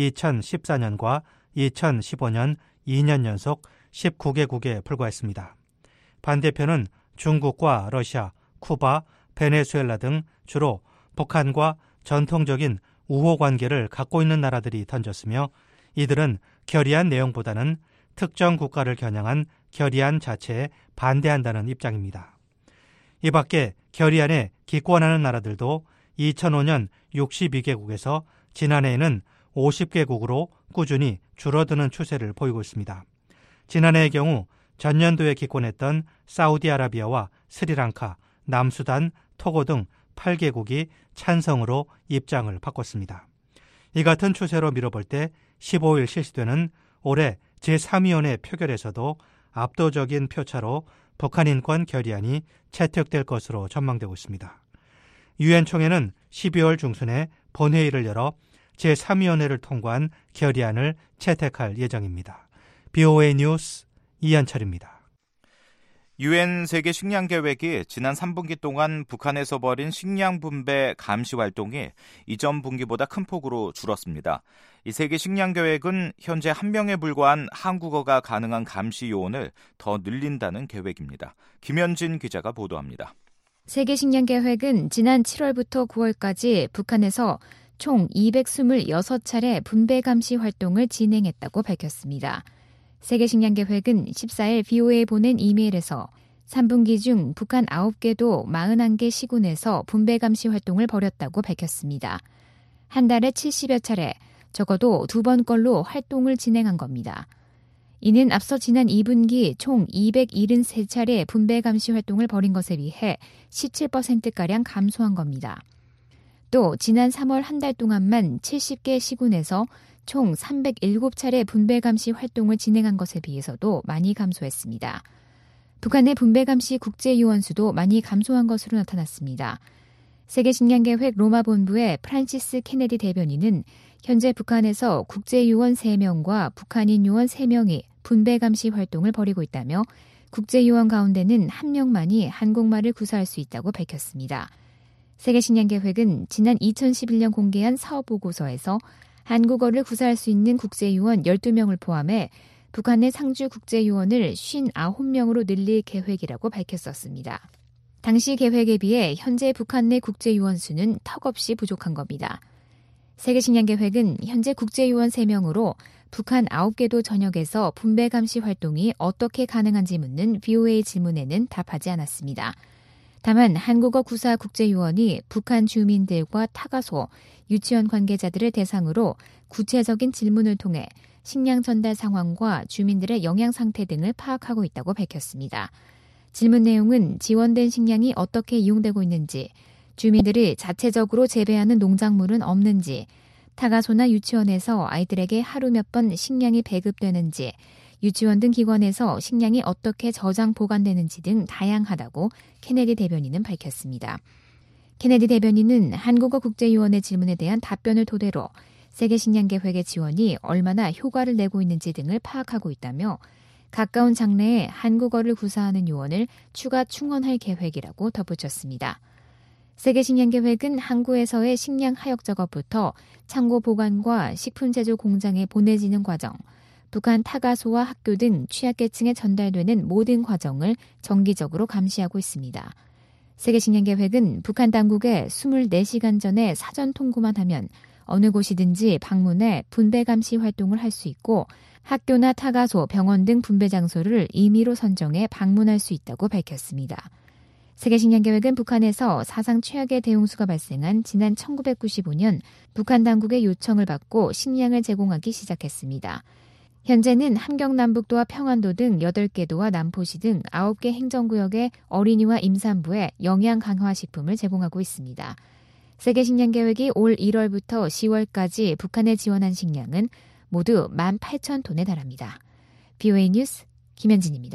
2014년과 2015년 2년 연속 19개국에 불과했습니다. 반대표는 중국과 러시아, 쿠바, 베네수엘라 등 주로 북한과 전통적인 우호 관계를 갖고 있는 나라들이 던졌으며 이들은 결의안 내용보다는 특정 국가를 겨냥한 결의안 자체에 반대한다는 입장입니다. 이 밖에 결의안에 기권하는 나라들도 2005년 62개국에서 지난해에는 50개국으로 꾸준히 줄어드는 추세를 보이고 있습니다. 지난해의 경우 전년도에 기권했던 사우디아라비아와 스리랑카, 남수단, 토고 등 8개국이 찬성으로 입장을 바꿨습니다. 이 같은 추세로 미뤄볼 때 15일 실시되는 올해 제3위원회 표결에서도 압도적인 표차로 북한 인권 결의안이 채택될 것으로 전망되고 있습니다. 유엔 총회는 12월 중순에 본회의를 열어 제3위원회를 통과한 결의안을 채택할 예정입니다. BOA 뉴스 이한철입니다. 유엔 세계 식량 계획이 지난 3분기 동안 북한에서 벌인 식량 분배 감시 활동이 이전 분기보다 큰 폭으로 줄었습니다. 이 세계 식량 계획은 현재 한 명에 불과한 한국어가 가능한 감시 요원을 더 늘린다는 계획입니다. 김현진 기자가 보도합니다. 세계 식량 계획은 지난 7월부터 9월까지 북한에서 총 226차례 분배 감시 활동을 진행했다고 밝혔습니다. 세계식량계획은 14일 BOA에 보낸 이메일에서 3분기 중 북한 9개도 41개 시군에서 분배 감시 활동을 벌였다고 밝혔습니다. 한 달에 70여 차례, 적어도 2번꼴로 활동을 진행한 겁니다. 이는 앞서 지난 2분기 총 273차례 분배 감시 활동을 벌인 것에 비해 17%가량 감소한 겁니다. 또 지난 3월 한 달 동안만 70개 시군에서 총 307차례 분배 감시 활동을 진행한 것에 비해서도 많이 감소했습니다. 북한의 분배 감시 국제요원 수도 많이 감소한 것으로 나타났습니다. 세계식량계획 로마본부의 프란시스 케네디 대변인은 현재 북한에서 국제요원 3명과 북한인 요원 3명이 분배 감시 활동을 벌이고 있다며 국제요원 가운데는 1명만이 한국말을 구사할 수 있다고 밝혔습니다. 세계식량계획은 지난 2011년 공개한 사업보고서에서 한국어를 구사할 수 있는 국제요원 12명을 포함해 북한 내 상주 국제요원을 59명으로 늘릴 계획이라고 밝혔었습니다. 당시 계획에 비해 현재 북한 내 국제요원 수는 턱없이 부족한 겁니다. 세계식량계획은 현재 국제요원 3명으로 북한 9개도 전역에서 분배 감시 활동이 어떻게 가능한지 묻는 BOA 질문에는 답하지 않았습니다. 다만 한국어 구사 국제요원이 북한 주민들과 타가소, 유치원 관계자들을 대상으로 구체적인 질문을 통해 식량 전달 상황과 주민들의 영양 상태 등을 파악하고 있다고 밝혔습니다. 질문 내용은 지원된 식량이 어떻게 이용되고 있는지, 주민들이 자체적으로 재배하는 농작물은 없는지, 타가소나 유치원에서 아이들에게 하루 몇 번 식량이 배급되는지, 유치원 등 기관에서 식량이 어떻게 저장 보관되는지 등 다양하다고 케네디 대변인은 밝혔습니다. 케네디 대변인은 한국어 국제요원의 질문에 대한 답변을 토대로 세계식량계획의 지원이 얼마나 효과를 내고 있는지 등을 파악하고 있다며 가까운 장래에 한국어를 구사하는 요원을 추가 충원할 계획이라고 덧붙였습니다. 세계식량계획은 항구에서의 식량 하역 작업부터 창고 보관과 식품 제조 공장에 보내지는 과정, 북한 타가소와 학교 등 취약계층에 전달되는 모든 과정을 정기적으로 감시하고 있습니다. 세계식량계획은 북한 당국에 24시간 전에 사전 통보만 하면 어느 곳이든지 방문해 분배 감시 활동을 할 수 있고 학교나 타가소, 병원 등 분배 장소를 임의로 선정해 방문할 수 있다고 밝혔습니다. 세계식량계획은 북한에서 사상 최악의 대홍수가 발생한 지난 1995년 북한 당국의 요청을 받고 식량을 제공하기 시작했습니다. 현재는 함경남북도와 평안도 등 8개 도와 남포시 등 9개 행정구역의 어린이와 임산부에 영양 강화 식품을 제공하고 있습니다. 세계식량계획이 올 1월부터 10월까지 북한에 지원한 식량은 모두 18,000톤에 달합니다. BOA 뉴스 김현진입니다.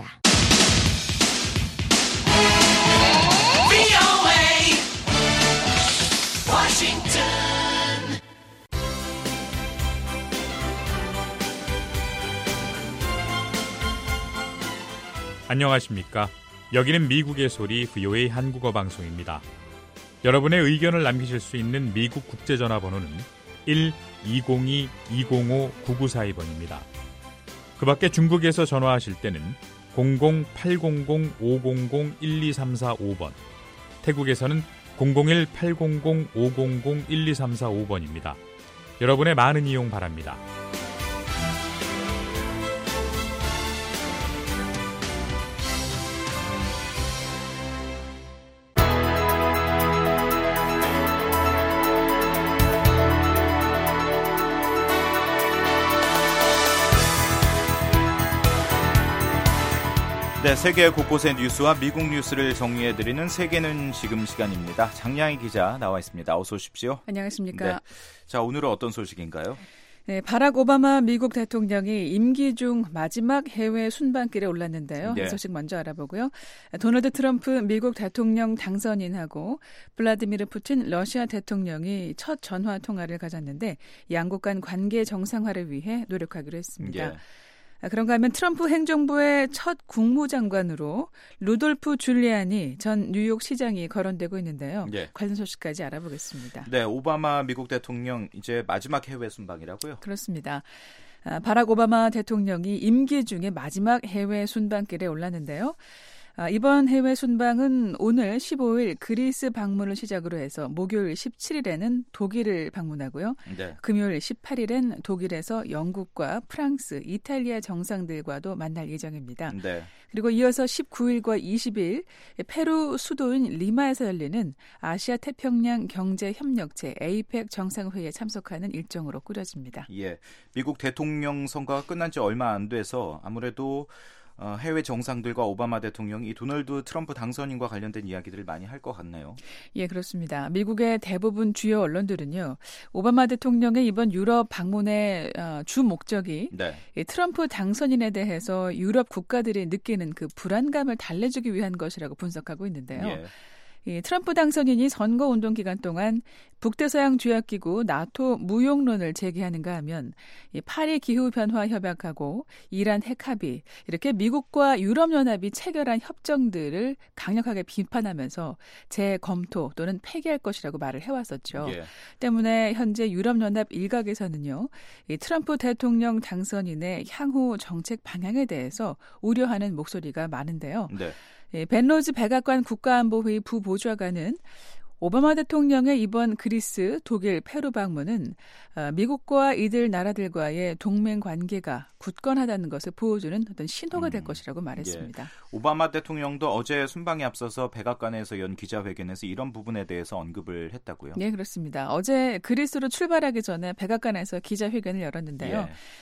안녕하십니까. 여기는 미국의 소리 VOA 한국어 방송입니다. 여러분의 의견을 남기실 수 있는 미국 국제전화번호는 1-202-205-9942번입니다. 그 밖에 중국에서 전화하실 때는 00-800-500-1234-5번, 태국에서는 001-800-500-1234-5번입니다. 여러분의 많은 이용 바랍니다. 네, 세계 곳곳의 뉴스와 미국 뉴스를 정리해드리는 세계는 지금 시간입니다. 장량희 기자 나와 있습니다. 어서 오십시오. 안녕하십니까. 네. 자, 오늘은 어떤 소식인가요? 네, 바락 오바마 미국 대통령이 임기 중 마지막 해외 순방길에 올랐는데요. 네. 이 소식 먼저 알아보고요. 도널드 트럼프 미국 대통령 당선인하고 블라디미르 푸틴 러시아 대통령이 첫 전화 통화를 가졌는데 양국 간 관계 정상화를 위해 노력하기로 했습니다. 네. 그런가 하면 트럼프 행정부의 첫 국무장관으로 루돌프 줄리아니 전 뉴욕 시장이 거론되고 있는데요. 네. 관련 소식까지 알아보겠습니다. 네, 오바마 미국 대통령 이제 마지막 해외 순방이라고요? 그렇습니다. 바락 오바마 대통령이 임기 중에 마지막 해외 순방길에 올랐는데요. 이번 해외 순방은 오늘 15일 그리스 방문을 시작으로 해서 목요일 17일에는 독일을 방문하고요. 네. 금요일 18일엔 독일에서 영국과 프랑스, 이탈리아 정상들과도 만날 예정입니다. 네. 그리고 이어서 19일과 20일 페루 수도인 리마에서 열리는 아시아 태평양 경제협력체 APEC 정상회의에 참석하는 일정으로 꾸려집니다. 예, 미국 대통령 선거가 끝난 지 얼마 안 돼서 아무래도 해외 정상들과 오바마 대통령이 도널드 트럼프 당선인과 관련된 이야기들을 많이 할 것 같네요. 예, 그렇습니다. 미국의 대부분 주요 언론들은요, 오바마 대통령의 이번 유럽 방문의 주 목적이 네. 트럼프 당선인에 대해서 유럽 국가들이 느끼는 그 불안감을 달래주기 위한 것이라고 분석하고 있는데요. 예. 이 트럼프 당선인이 선거운동 기간 동안 북대서양 조약기구 나토 무용론을 제기하는가 하면 이 파리 기후변화 협약하고 이란 핵합의 이렇게 미국과 유럽연합이 체결한 협정들을 강력하게 비판하면서 재검토 또는 폐기할 것이라고 말을 해왔었죠. 예. 때문에 현재 유럽연합 일각에서는요, 이 트럼프 대통령 당선인의 향후 정책 방향에 대해서 우려하는 목소리가 많은데요. 네. 벤 로즈 백악관 국가안보회의 부보좌관은 오바마 대통령의 이번 그리스, 독일, 페루 방문은 미국과 이들 나라들과의 동맹 관계가 굳건하다는 것을 보여주는 어떤 신호가 될 것이라고 말했습니다. 예. 오바마 대통령도 어제 순방에 앞서서 백악관에서 연 기자회견에서 이런 부분에 대해서 언급을 했다고요? 네, 그렇습니다. 어제 그리스로 출발하기 전에 백악관에서 기자회견을 열었는데요.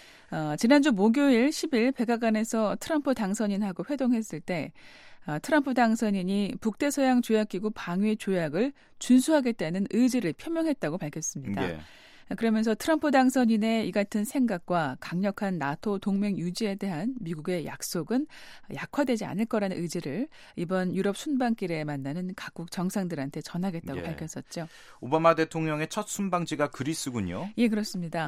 예. 지난주 목요일 10일 백악관에서 트럼프 당선인하고 회동했을 때 트럼프 당선인이 북대서양 조약기구 방위 조약을 준수하겠다는 의지를 표명했다고 밝혔습니다. 예. 그러면서 트럼프 당선인의 이 같은 생각과 강력한 나토 동맹 유지에 대한 미국의 약속은 약화되지 않을 거라는 의지를 이번 유럽 순방길에 만나는 각국 정상들한테 전하겠다고 예. 밝혔었죠. 오바마 대통령의 첫 순방지가 그리스군요. 예, 그렇습니다.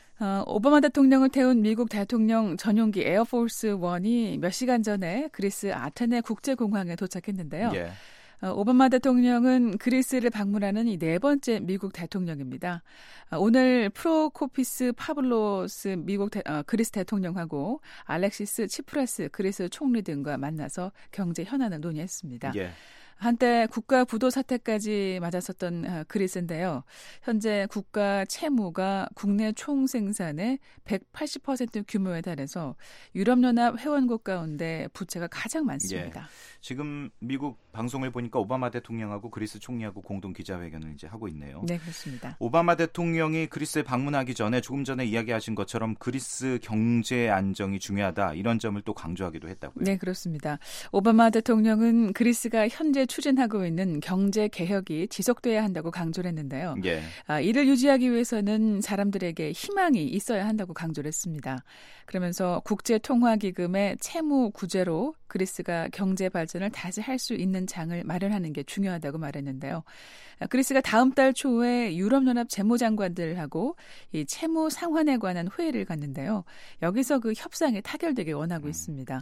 오바마 대통령을 태운 미국 대통령 전용기 에어포스 1이 몇 시간 전에 그리스 아테네 국제공항에 도착했는데요. 예. 오바마 대통령은 그리스를 방문하는 이 네 번째 미국 대통령입니다. 오늘 프로코피스 파블로스 그리스 대통령하고 알렉시스 치프라스 그리스 총리 등과 만나서 경제 현안을 논의했습니다. 예. 한때 국가 부도 사태까지 맞았었던 그리스인데요. 현재 국가 채무가 국내 총생산의 180% 규모에 달해서 유럽연합 회원국 가운데 부채가 가장 많습니다. 예. 지금 미국 방송을 보니까 오바마 대통령하고 그리스 총리하고 공동 기자회견을 이제 하고 있네요. 네, 그렇습니다. 오바마 대통령이 그리스에 방문하기 전에 조금 전에 이야기하신 것처럼 그리스 경제 안정이 중요하다 이런 점을 또 강조하기도 했다고요. 네, 그렇습니다. 오바마 대통령은 그리스가 현재 추진하고 있는 경제 개혁이 지속돼야 한다고 강조를 했는데요. 예. 이를 유지하기 위해서는 사람들에게 희망이 있어야 한다고 강조를 했습니다. 그러면서 국제통화기금의 채무 구제로 그리스가 경제 발전을 다시 할 수 있는 장을 마련하는 게 중요하다고 말했는데요. 그리스가 다음 달 초에 유럽연합 재무장관들하고 이 채무 상환에 관한 회의를 갖는데요. 여기서 그 협상이 타결되길 원하고 있습니다.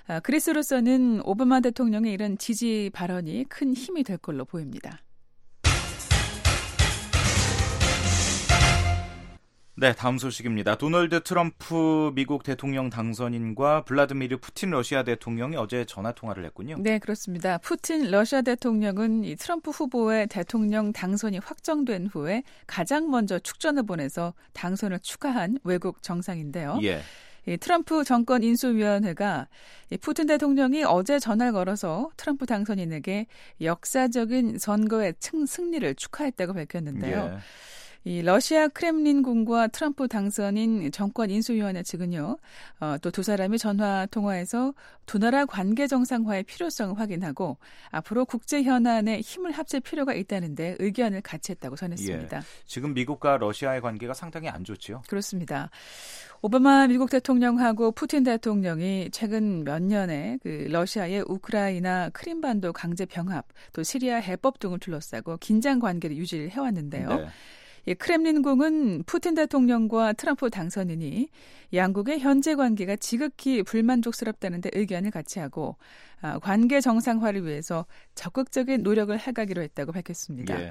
그리스로서는 오바마 대통령의 이런 지지 발언이 큰 힘이 될 걸로 보입니다. 네, 다음 소식입니다. 도널드 트럼프 미국 대통령 당선인과 블라디미르 푸틴 러시아 대통령이 어제 전화 통화를 했군요. 네, 그렇습니다. 푸틴 러시아 대통령은 이 트럼프 후보의 대통령 당선이 확정된 후에 가장 먼저 축전을 보내서 당선을 축하한 외국 정상인데요. 예. 트럼프 정권 인수위원회가 푸틴 대통령이 어제 전화를 걸어서 트럼프 당선인에게 역사적인 선거의 승리를 축하했다고 밝혔는데요. 예. 이 러시아 크렘린궁과 트럼프 당선인 정권 인수위원회 측은요, 또 두 사람이 전화 통화에서 두 나라 관계 정상화의 필요성을 확인하고 앞으로 국제 현안에 힘을 합칠 필요가 있다는데 의견을 같이 했다고 전했습니다. 예. 지금 미국과 러시아의 관계가 상당히 안 좋지요? 그렇습니다. 오바마 미국 대통령하고 푸틴 대통령이 최근 몇 년에 그 러시아의 우크라이나 크림반도 강제 병합, 또 시리아 해법 등을 둘러싸고 긴장 관계를 유지를 해왔는데요. 네. 크렘린궁은 푸틴 대통령과 트럼프 당선인이 양국의 현재 관계가 지극히 불만족스럽다는 데 의견을 같이 하고 관계 정상화를 위해서 적극적인 노력을 해가기로 했다고 밝혔습니다. 예.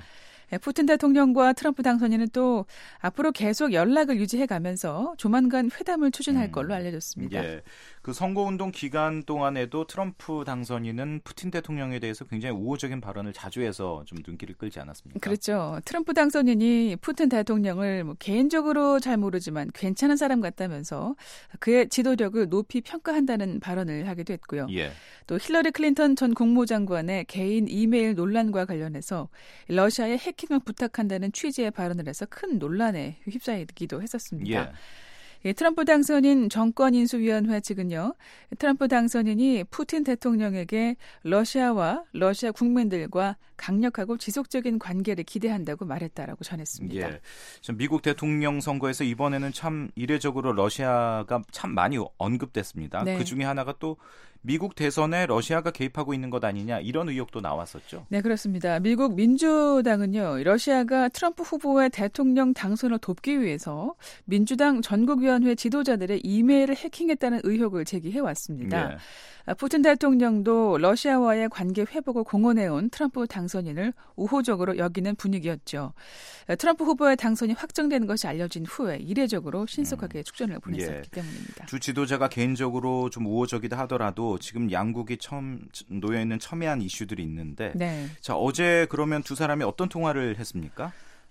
푸틴 대통령과 트럼프 당선인은 또 앞으로 계속 연락을 유지해가면서 조만간 회담을 추진할 걸로 알려졌습니다. 예. 그 선거운동 기간 동안에도 트럼프 당선인은 푸틴 대통령에 대해서 굉장히 우호적인 발언을 자주 해서 좀 눈길을 끌지 않았습니까? 그렇죠. 트럼프 당선인이 푸틴 대통령을 개인적으로 잘 모르지만 괜찮은 사람 같다면서 그의 지도력을 높이 평가한다는 발언을 하기도 했고요. 예. 또 힐러리 클린턴 전 국무장관의 개인 이메일 논란과 관련해서 러시아에 해킹을 부탁한다는 취지의 발언을 해서 큰 논란에 휩싸이기도 했었습니다. 예, 트럼프 당선인 정권인수위원회 측은요, 트럼프 당선인이 푸틴 대통령에게 러시아와 러시아 국민들과 강력하고 지속적인 관계를 기대한다고 말했다라고 전했습니다. 예, 미국 대통령 선거에서 이번에는 참 이례적으로 러시아가 참 많이 언급됐습니다. 네. 그중에 하나가 또 미국 대선에 러시아가 개입하고 있는 것 아니냐 이런 의혹도 나왔었죠. 네, 그렇습니다. 미국 민주당은요, 러시아가 트럼프 후보의 대통령 당선을 돕기 위해서 민주당 전국위원회 지도자들의 이메일을 해킹했다는 의혹을 제기해왔습니다. 예. 푸틴 대통령도 러시아와의 관계 회복을 공언해온 트럼프 당선인을 우호적으로 여기는 분위기였죠. 트럼프 후보의 당선이 확정되는 것이 알려진 후에 이례적으로 신속하게 축전을 보냈었기 때문입니다. 두 지도자가 개인적으로 좀 우호적이다 하더라도 지금 양국이 처음 놓여있는 첨예한 이슈들이 있는데 자, 어제 그러면 두 사람이 어떤 통화를 했습니까?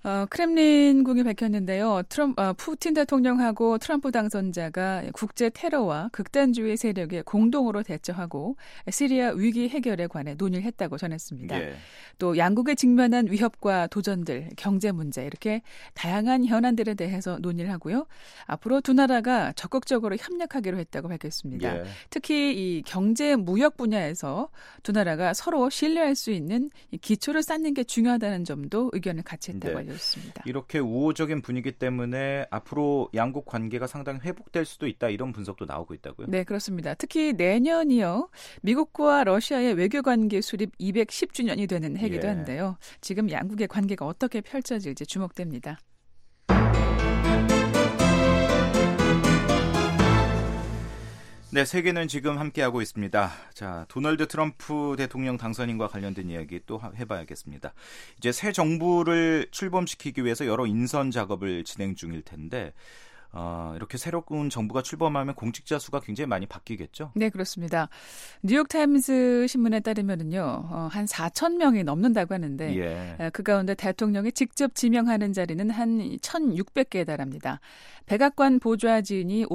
크렘린궁이 밝혔는데요. 푸틴 대통령하고 트럼프 당선자가 국제 테러와 극단주의 세력에 공동으로 대처하고 시리아 위기 해결에 관해 논의를 했다고 전했습니다. 예. 또 양국에 직면한 위협과 도전들, 경제 문제 이렇게 다양한 현안들에 대해서 논의를 하고요. 앞으로 두 나라가 적극적으로 협력하기로 했다고 밝혔습니다. 예. 특히 이 경제 무역 분야에서 두 나라가 서로 신뢰할 수 있는 기초를 쌓는 게 중요하다는 점도 의견을 같이 했다고 알려졌습니다. 이렇게 우호적인 분위기 때문에 앞으로 양국 관계가 상당히 회복될 수도 있다 이런 분석도 나오고 있다고요? 네, 그렇습니다. 특히 내년이요. 미국과 러시아의 외교관계 수립 210주년이 되는 해기도 한데요. 지금 양국의 관계가 어떻게 펼쳐질지 주목됩니다. 네, 세계는 지금 함께하고 있습니다. 자, 도널드 트럼프 대통령 당선인과 관련된 이야기 또 해봐야겠습니다. 이제 새 정부를 출범시키기 위해서 여러 인선 작업을 진행 중일 텐데 이렇게 새로운 정부가 출범하면 공직자 수가 굉장히 많이 바뀌겠죠? 네, 그렇습니다. 뉴욕타임스 신문에 따르면은요, 한 4,000명이 넘는다고 하는데, 그 가운데 대통령이 직접 지명하는 자리는 한 1,600개에 달합니다. 백악관 보좌진이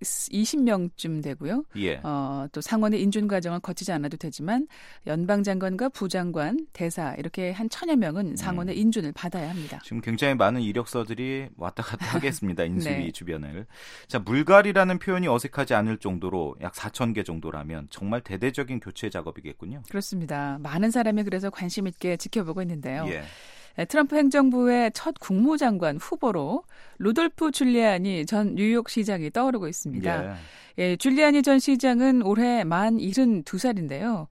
520명쯤 되고요. 또 상원의 인준 과정을 거치지 않아도 되지만 연방장관과 부장관, 대사 이렇게 한 1,000여 명은 상원의 인준을 받아야 합니다. 지금 굉장히 많은 이력서들이 왔다 갔다 하겠습니다. 인수위 네. 주변을. 자, 물갈이라는 표현이 어색하지 않을 정도로 약 4,000개 정도라면 정말 대대적인 교체 작업이겠군요. 그렇습니다. 많은 사람이 그래서 관심 있게 지켜보고 있는데요. 예. 트럼프 행정부의 첫 국무장관 후보로 루돌프 줄리아니 전 뉴욕시장이 떠오르고 있습니다. 예, 줄리아니 전 시장은 올해 만 72살인데요.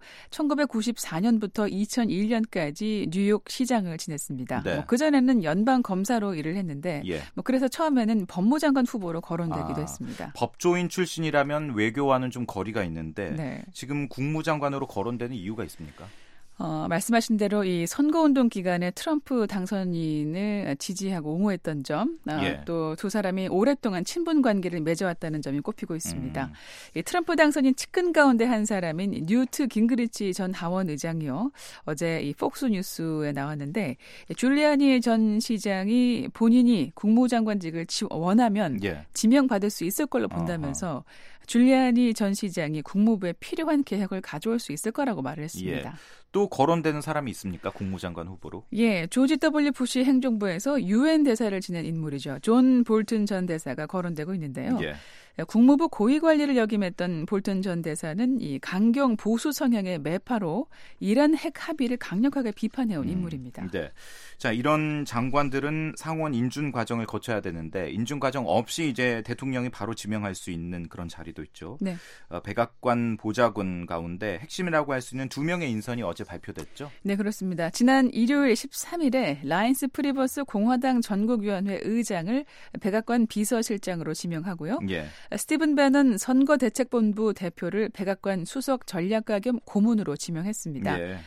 1994년부터 2001년까지 뉴욕 시장을 지냈습니다. 네. 그전에는 연방 검사로 일을 했는데 그래서 처음에는 법무장관 후보로 거론되기도 했습니다. 법조인 출신이라면 외교와는 좀 거리가 있는데 지금 국무장관으로 거론되는 이유가 있습니까? 말씀하신 대로 이 선거운동 기간에 트럼프 당선인을 지지하고 옹호했던 점, 또 두 사람이 오랫동안 친분 관계를 맺어왔다는 점이 꼽히고 있습니다. 이 트럼프 당선인 측근 가운데 한 사람인 뉴트 깅그리치 전 하원 의장이요. 어제 이 폭스뉴스에 나왔는데 줄리아니 전 시장이 본인이 국무장관직을 원하면 지명받을 수 있을 걸로 본다면서 줄리아니 전 시장이 국무부에 필요한 개혁을 가져올 수 있을 거라고 말을 했습니다. 또 거론되는 사람이 있습니까? 국무장관 후보로? 예, 조지 W. 부시 행정부에서 UN 대사를 지낸 인물이죠. 존 볼튼 전 대사가 거론되고 있는데요. 국무부 고위관리를 역임했던 볼튼 전 대사는 이 강경 보수 성향의 매파로 이란 핵 합의를 강력하게 비판해온 인물입니다. 네. 자, 이런 장관들은 상원 인준 과정을 거쳐야 되는데 인준 과정 없이 이제 대통령이 바로 지명할 수 있는 그런 자리도 있죠. 네. 백악관 보좌관 가운데 핵심이라고 할 수 있는 2명의 인선이 어제 발표됐죠? 네, 그렇습니다. 지난 일요일 13일에 라인스 프리버스 공화당 전국위원회 의장을 백악관 비서실장으로 지명하고요. 스티븐 배넌 선거대책본부 대표를 백악관 수석 전략가 겸 고문으로 지명했습니다.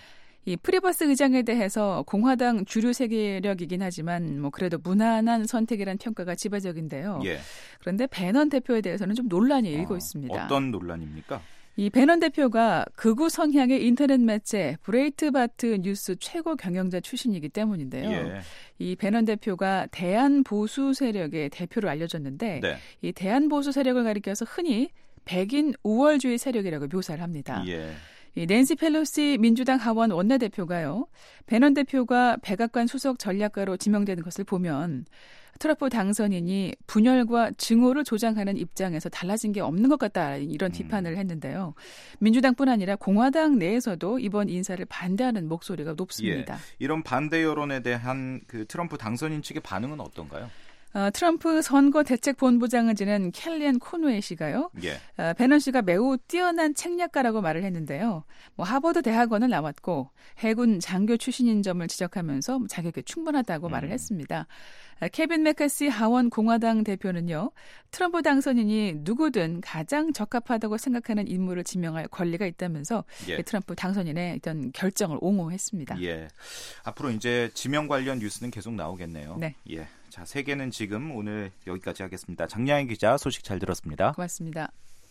이 프리버스 의장에 대해서 공화당 주류 세력이긴 하지만 뭐 그래도 무난한 선택이란 평가가 지배적인데요. 예. 그런데 배넌 대표에 대해서는 좀 논란이 일고 있습니다. 어떤 논란입니까? 이 배넌 대표가 극우 성향의 인터넷 매체 브레이트바트 뉴스 최고 경영자 출신이기 때문인데요. 예. 이 배넌 대표가 대한 보수 세력의 대표로 알려졌는데 네. 이 대한 보수 세력을 가리켜서 흔히 백인 우월주의 세력이라고 묘사를 합니다. 예. 이 낸시 펠로시 민주당 하원 원내대표가요. 배넌 대표가 백악관 수석 전략가로 지명되는 것을 보면 트럼프 당선인이 분열과 증오를 조장하는 입장에서 달라진 게 없는 것 같다 이런 비판을 했는데요. 민주당뿐 아니라 공화당 내에서도 이번 인사를 반대하는 목소리가 높습니다. 예. 이런 반대 여론에 대한 그 트럼프 당선인 측의 반응은 어떤가요? 트럼프 선거대책본부장을 지낸 켈리앤 코누웨이 씨가요. 예. 배넌 씨가 매우 뛰어난 책략가라고 말을 했는데요. 뭐 하버드 대학원을 나왔고 해군 장교 출신인 점을 지적하면서 자격이 충분하다고 말을 했습니다. 케빈 맥카시 하원 공화당 대표는요. 트럼프 당선인이 누구든 가장 적합하다고 생각하는 인물을 지명할 권리가 있다면서 예. 트럼프 당선인의 어떤 결정을 옹호했습니다. 예. 앞으로 이제 지명 관련 뉴스는 계속 나오겠네요. 네. 예. 자, 세계는 지금 오늘 여기까지 하겠습니다. 장량희 기자 소식 잘 들었습니다. 고맙습니다.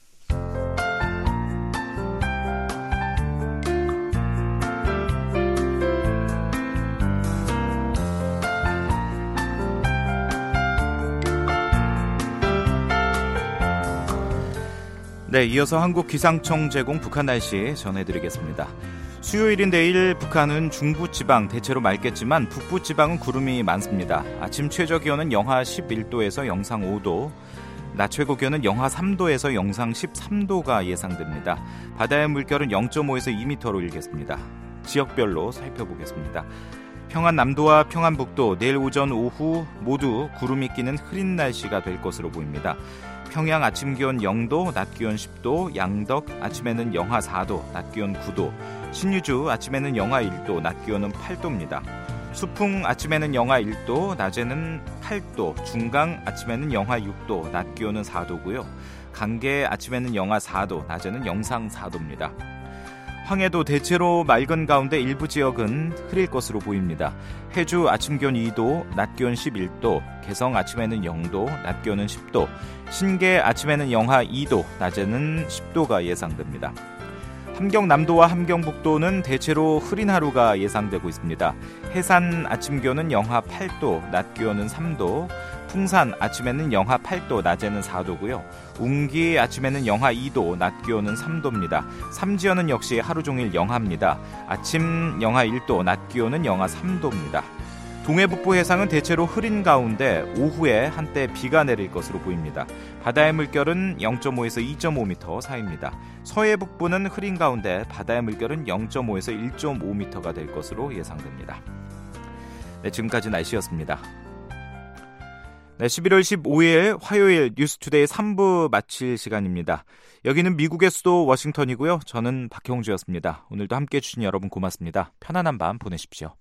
네, 이어서 한국 기상청 제공 북한 날씨 전해드리겠습니다. 수요일인 내일 북한은 중부지방 대체로 맑겠지만 북부지방은 구름이 많습니다. 아침 최저기온은 영하 11도에서 영상 5도, 낮 최고기온은 영하 3도에서 영상 13도가 예상됩니다. 바다의 물결은 0.5에서 2m로 일겠습니다. 지역별로 살펴보겠습니다. 평안남도와 평안북도 내일 오전 오후 모두 구름이 끼는 흐린 날씨가 될 것으로 보입니다. 평양 아침 기온 0도, 낮 기온 10도, 양덕 아침에는 영하 4도, 낮 기온 9도, 신유주 아침에는 영하 1도, 낮 기온은 8도입니다. 수풍 아침에는 영하 1도, 낮에는 8도, 중강 아침에는 영하 6도, 낮 기온은 4도고요. 강계 아침에는 영하 4도, 낮에는 영상 4도입니다. 황해도 대체로 맑은 가운데 일부 지역은 흐릴 것으로 보입니다. 해주 아침 기온 2도, 낮 기온 11도, 개성 아침에는 0도, 낮 기온은 10도, 신계 아침에는 영하 2도, 낮에는 10도가 예상됩니다. 함경남도와 함경북도는 대체로 흐린 하루가 예상되고 있습니다. 해산 아침 기온은 영하 8도, 낮 기온은 3도, 풍산 아침에는 영하 8도, 낮에는 4도고요. 웅기 아침에는 영하 2도, 낮 기온은 3도입니다. 삼지연은 역시 하루 종일 영하입니다. 아침 영하 1도, 낮 기온은 영하 3도입니다. 동해북부 해상은 대체로 흐린 가운데 오후에 한때 비가 내릴 것으로 보입니다. 바다의 물결은 0.5에서 2.5m 사이입니다. 서해 북부는 흐린 가운데 바다의 물결은 0.5에서 1.5m가 될 것으로 예상됩니다. 네, 지금까지 날씨였습니다. 네, 11월 15일 화요일 뉴스투데이 3부 마칠 시간입니다. 여기는 미국의 수도 워싱턴이고요. 저는 박형주였습니다. 오늘도 함께해 주신 여러분 고맙습니다. 편안한 밤 보내십시오.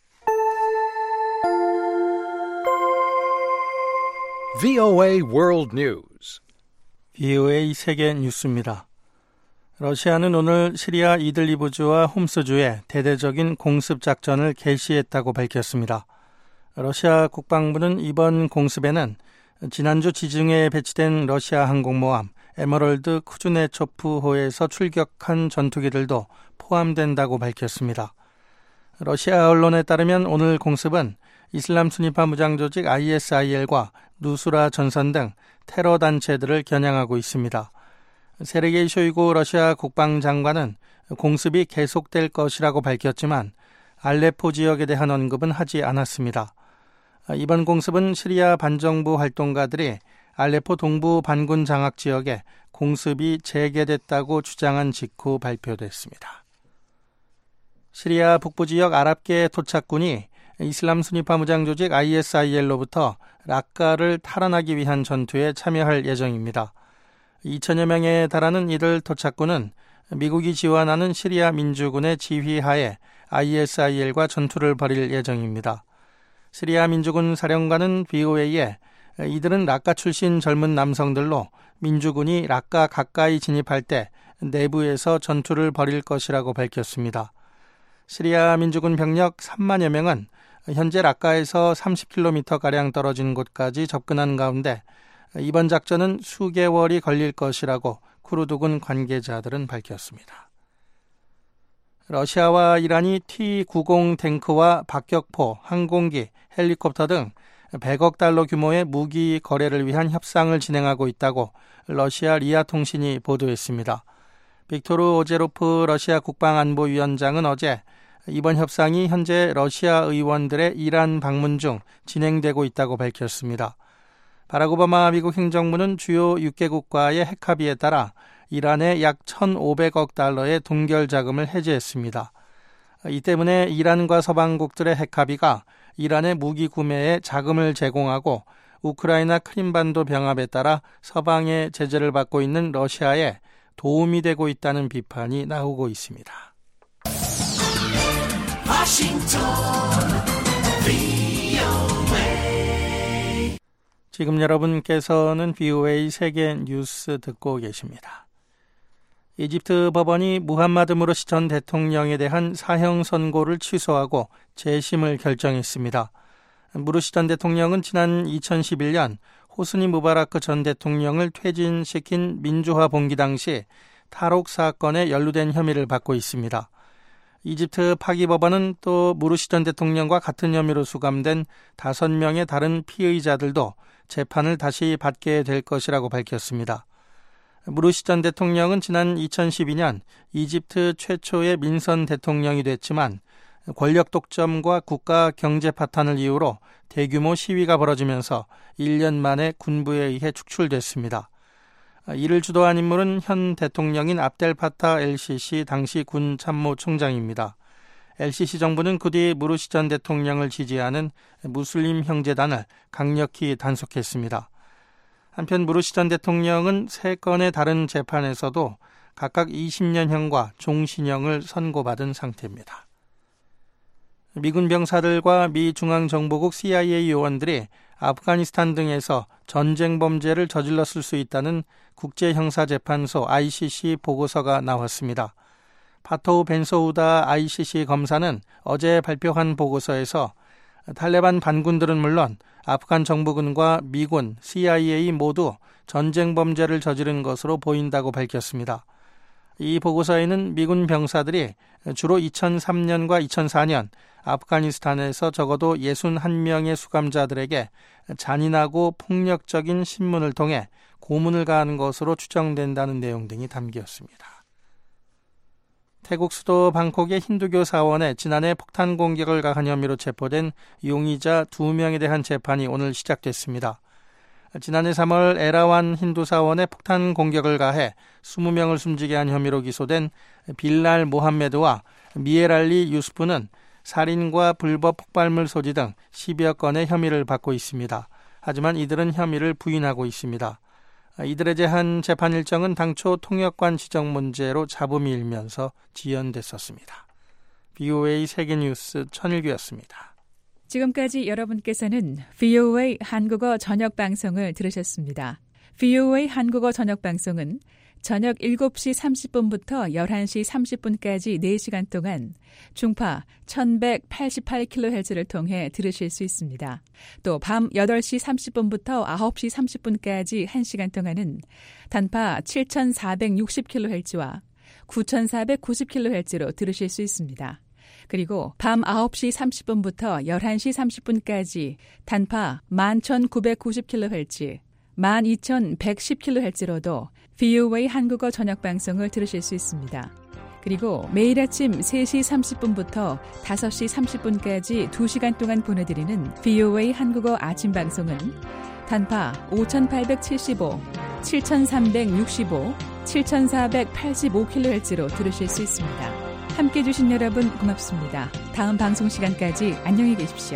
VOA World News. VOA 세계 뉴스입니다. 러시아는 오늘 시리아 이들리브주와 홈스주에 대대적인 공습 작전을 개시했다고 밝혔습니다. 러시아 국방부는 이번 공습에는 지난주 지중해에 배치된 러시아 항공모함 에메랄드 쿠즈네초프호에서 출격한 전투기들도 포함된다고 밝혔습니다. 러시아 언론에 따르면 오늘 공습은 이슬람 순위파 무장조직 ISIL과 누스라 전선 등 테러 단체들을 겨냥하고 있습니다. 세르게이 쇼이구 러시아 국방장관은 공습이 계속될 것이라고 밝혔지만 알레포 지역에 대한 언급은 하지 않았습니다. 이번 공습은 시리아 반정부 활동가들이 알레포 동부 반군 장악 지역에 공습이 재개됐다고 주장한 직후 발표됐습니다. 시리아 북부 지역 아랍계 토착군이 이슬람 순위파 무장조직 ISIL로부터 락카를 탈환하기 위한 전투에 참여할 예정입니다. 2천여 명에 달하는 이들 토착군은 미국이 지원하는 시리아 민주군의 지휘하에 ISIL과 전투를 벌일 예정입니다. 시리아 민주군 사령관은 VOA에 이들은 락카 출신 젊은 남성들로 민주군이 락카 가까이 진입할 때 내부에서 전투를 벌일 것이라고 밝혔습니다. 시리아 민주군 병력 3만여 명은 현재 라카에서 30km가량 떨어진 곳까지 접근한 가운데 이번 작전은 수개월이 걸릴 것이라고 쿠르드군 관계자들은 밝혔습니다. 러시아와 이란이 T-90 탱크와 박격포, 항공기, 헬리콥터 등 100억 달러 규모의 무기 거래를 위한 협상을 진행하고 있다고 러시아 리아 통신이 보도했습니다. 빅토르 오제로프 러시아 국방안보위원장은 어제 이번 협상이 현재 러시아 의원들의 이란 방문 중 진행되고 있다고 밝혔습니다. 바락 오바마 미국 행정부는 주요 6개국과의 핵합의에 따라 이란에 약 1,500억 달러의 동결 자금을 해제했습니다. 이 때문에 이란과 서방국들의 핵합의가 이란의 무기 구매에 자금을 제공하고 우크라이나 크림반도 병합에 따라 서방의 제재를 받고 있는 러시아에 도움이 되고 있다는 비판이 나오고 있습니다. 지금 여러분께서는 VOA 세계 뉴스 듣고 계십니다. 이집트 법원이 무함마드 무르시 전 대통령에 대한 사형 선고를 취소하고 재심을 결정했습니다. 무르시 전 대통령은 지난 2011년 호스니 무바라크 전 대통령을 퇴진시킨 민주화 봉기 당시 탈옥 사건에 연루된 혐의를 받고 있습니다. 이집트 파기법원은 또 무르시 전 대통령과 같은 혐의로 수감된 5명의 다른 피의자들도 재판을 다시 받게 될 것이라고 밝혔습니다. 무르시 전 대통령은 지난 2012년 이집트 최초의 민선 대통령이 됐지만 권력 독점과 국가 경제 파탄을 이유로 대규모 시위가 벌어지면서 1년 만에 군부에 의해 축출됐습니다. 이를 주도한 인물은 현 대통령인 압델 파타 엘시시 당시 군 참모총장입니다. 엘시시 정부는 그 뒤 무르시 전 대통령을 지지하는 무슬림 형제단을 강력히 단속했습니다. 한편 무르시 전 대통령은 3건의 다른 재판에서도 각각 20년형과 종신형을 선고받은 상태입니다. 미군 병사들과 미 중앙정보국 CIA 요원들이 아프가니스탄 등에서 전쟁 범죄를 저질렀을 수 있다는 국제형사재판소 ICC 보고서가 나왔습니다. 파토우 벤소우다 ICC 검사는 어제 발표한 보고서에서 탈레반 반군들은 물론 아프간 정부군과 미군, CIA 모두 전쟁 범죄를 저지른 것으로 보인다고 밝혔습니다. 이 보고서에는 미군 병사들이 주로 2003년과 2004년 아프가니스탄에서 적어도 61명의 수감자들에게 잔인하고 폭력적인 신문을 통해 고문을 가하는 것으로 추정된다는 내용 등이 담겼습니다. 태국 수도 방콕의 힌두교 사원에 지난해 폭탄 공격을 가한 혐의로 체포된 용의자 2명에 대한 재판이 오늘 시작됐습니다. 지난해 3월 에라완 힌두 사원에 폭탄 공격을 가해 20명을 숨지게 한 혐의로 기소된 빌랄 모함메드와 미에랄리 유스프는 살인과 불법 폭발물 소지 등 10여 건의 혐의를 받고 있습니다. 하지만 이들은 혐의를 부인하고 있습니다. 이들에 대한 재판 일정은 당초 통역관 지정 문제로 잡음이 일면서 지연됐었습니다. VOA 세계뉴스 천일규였습니다. 지금까지 여러분께서는 VOA 한국어 저녁방송을 들으셨습니다. VOA 한국어 저녁방송은 저녁 7시 30분부터 11시 30분까지 4시간 동안 중파 1188kHz를 통해 들으실 수 있습니다. 또 밤 8시 30분부터 9시 30분까지 1시간 동안은 단파 7460kHz와 9490kHz로 들으실 수 있습니다. 그리고 밤 9시 30분부터 11시 30분까지 단파 11990kHz, 12110kHz로도 VOA 한국어 저녁방송을 들으실 수 있습니다. 그리고 매일 아침 3시 30분부터 5시 30분까지 2시간 동안 보내드리는 VOA 한국어 아침방송은 단파 5875, 7365, 7485kHz로 들으실 수 있습니다. 함께해 주신 여러분 고맙습니다. 다음 방송 시간까지 안녕히 계십시오.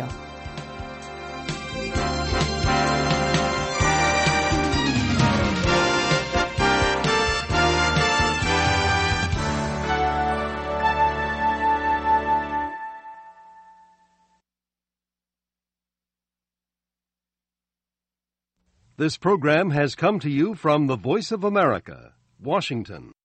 This program has come to you from the Voice of America, Washington.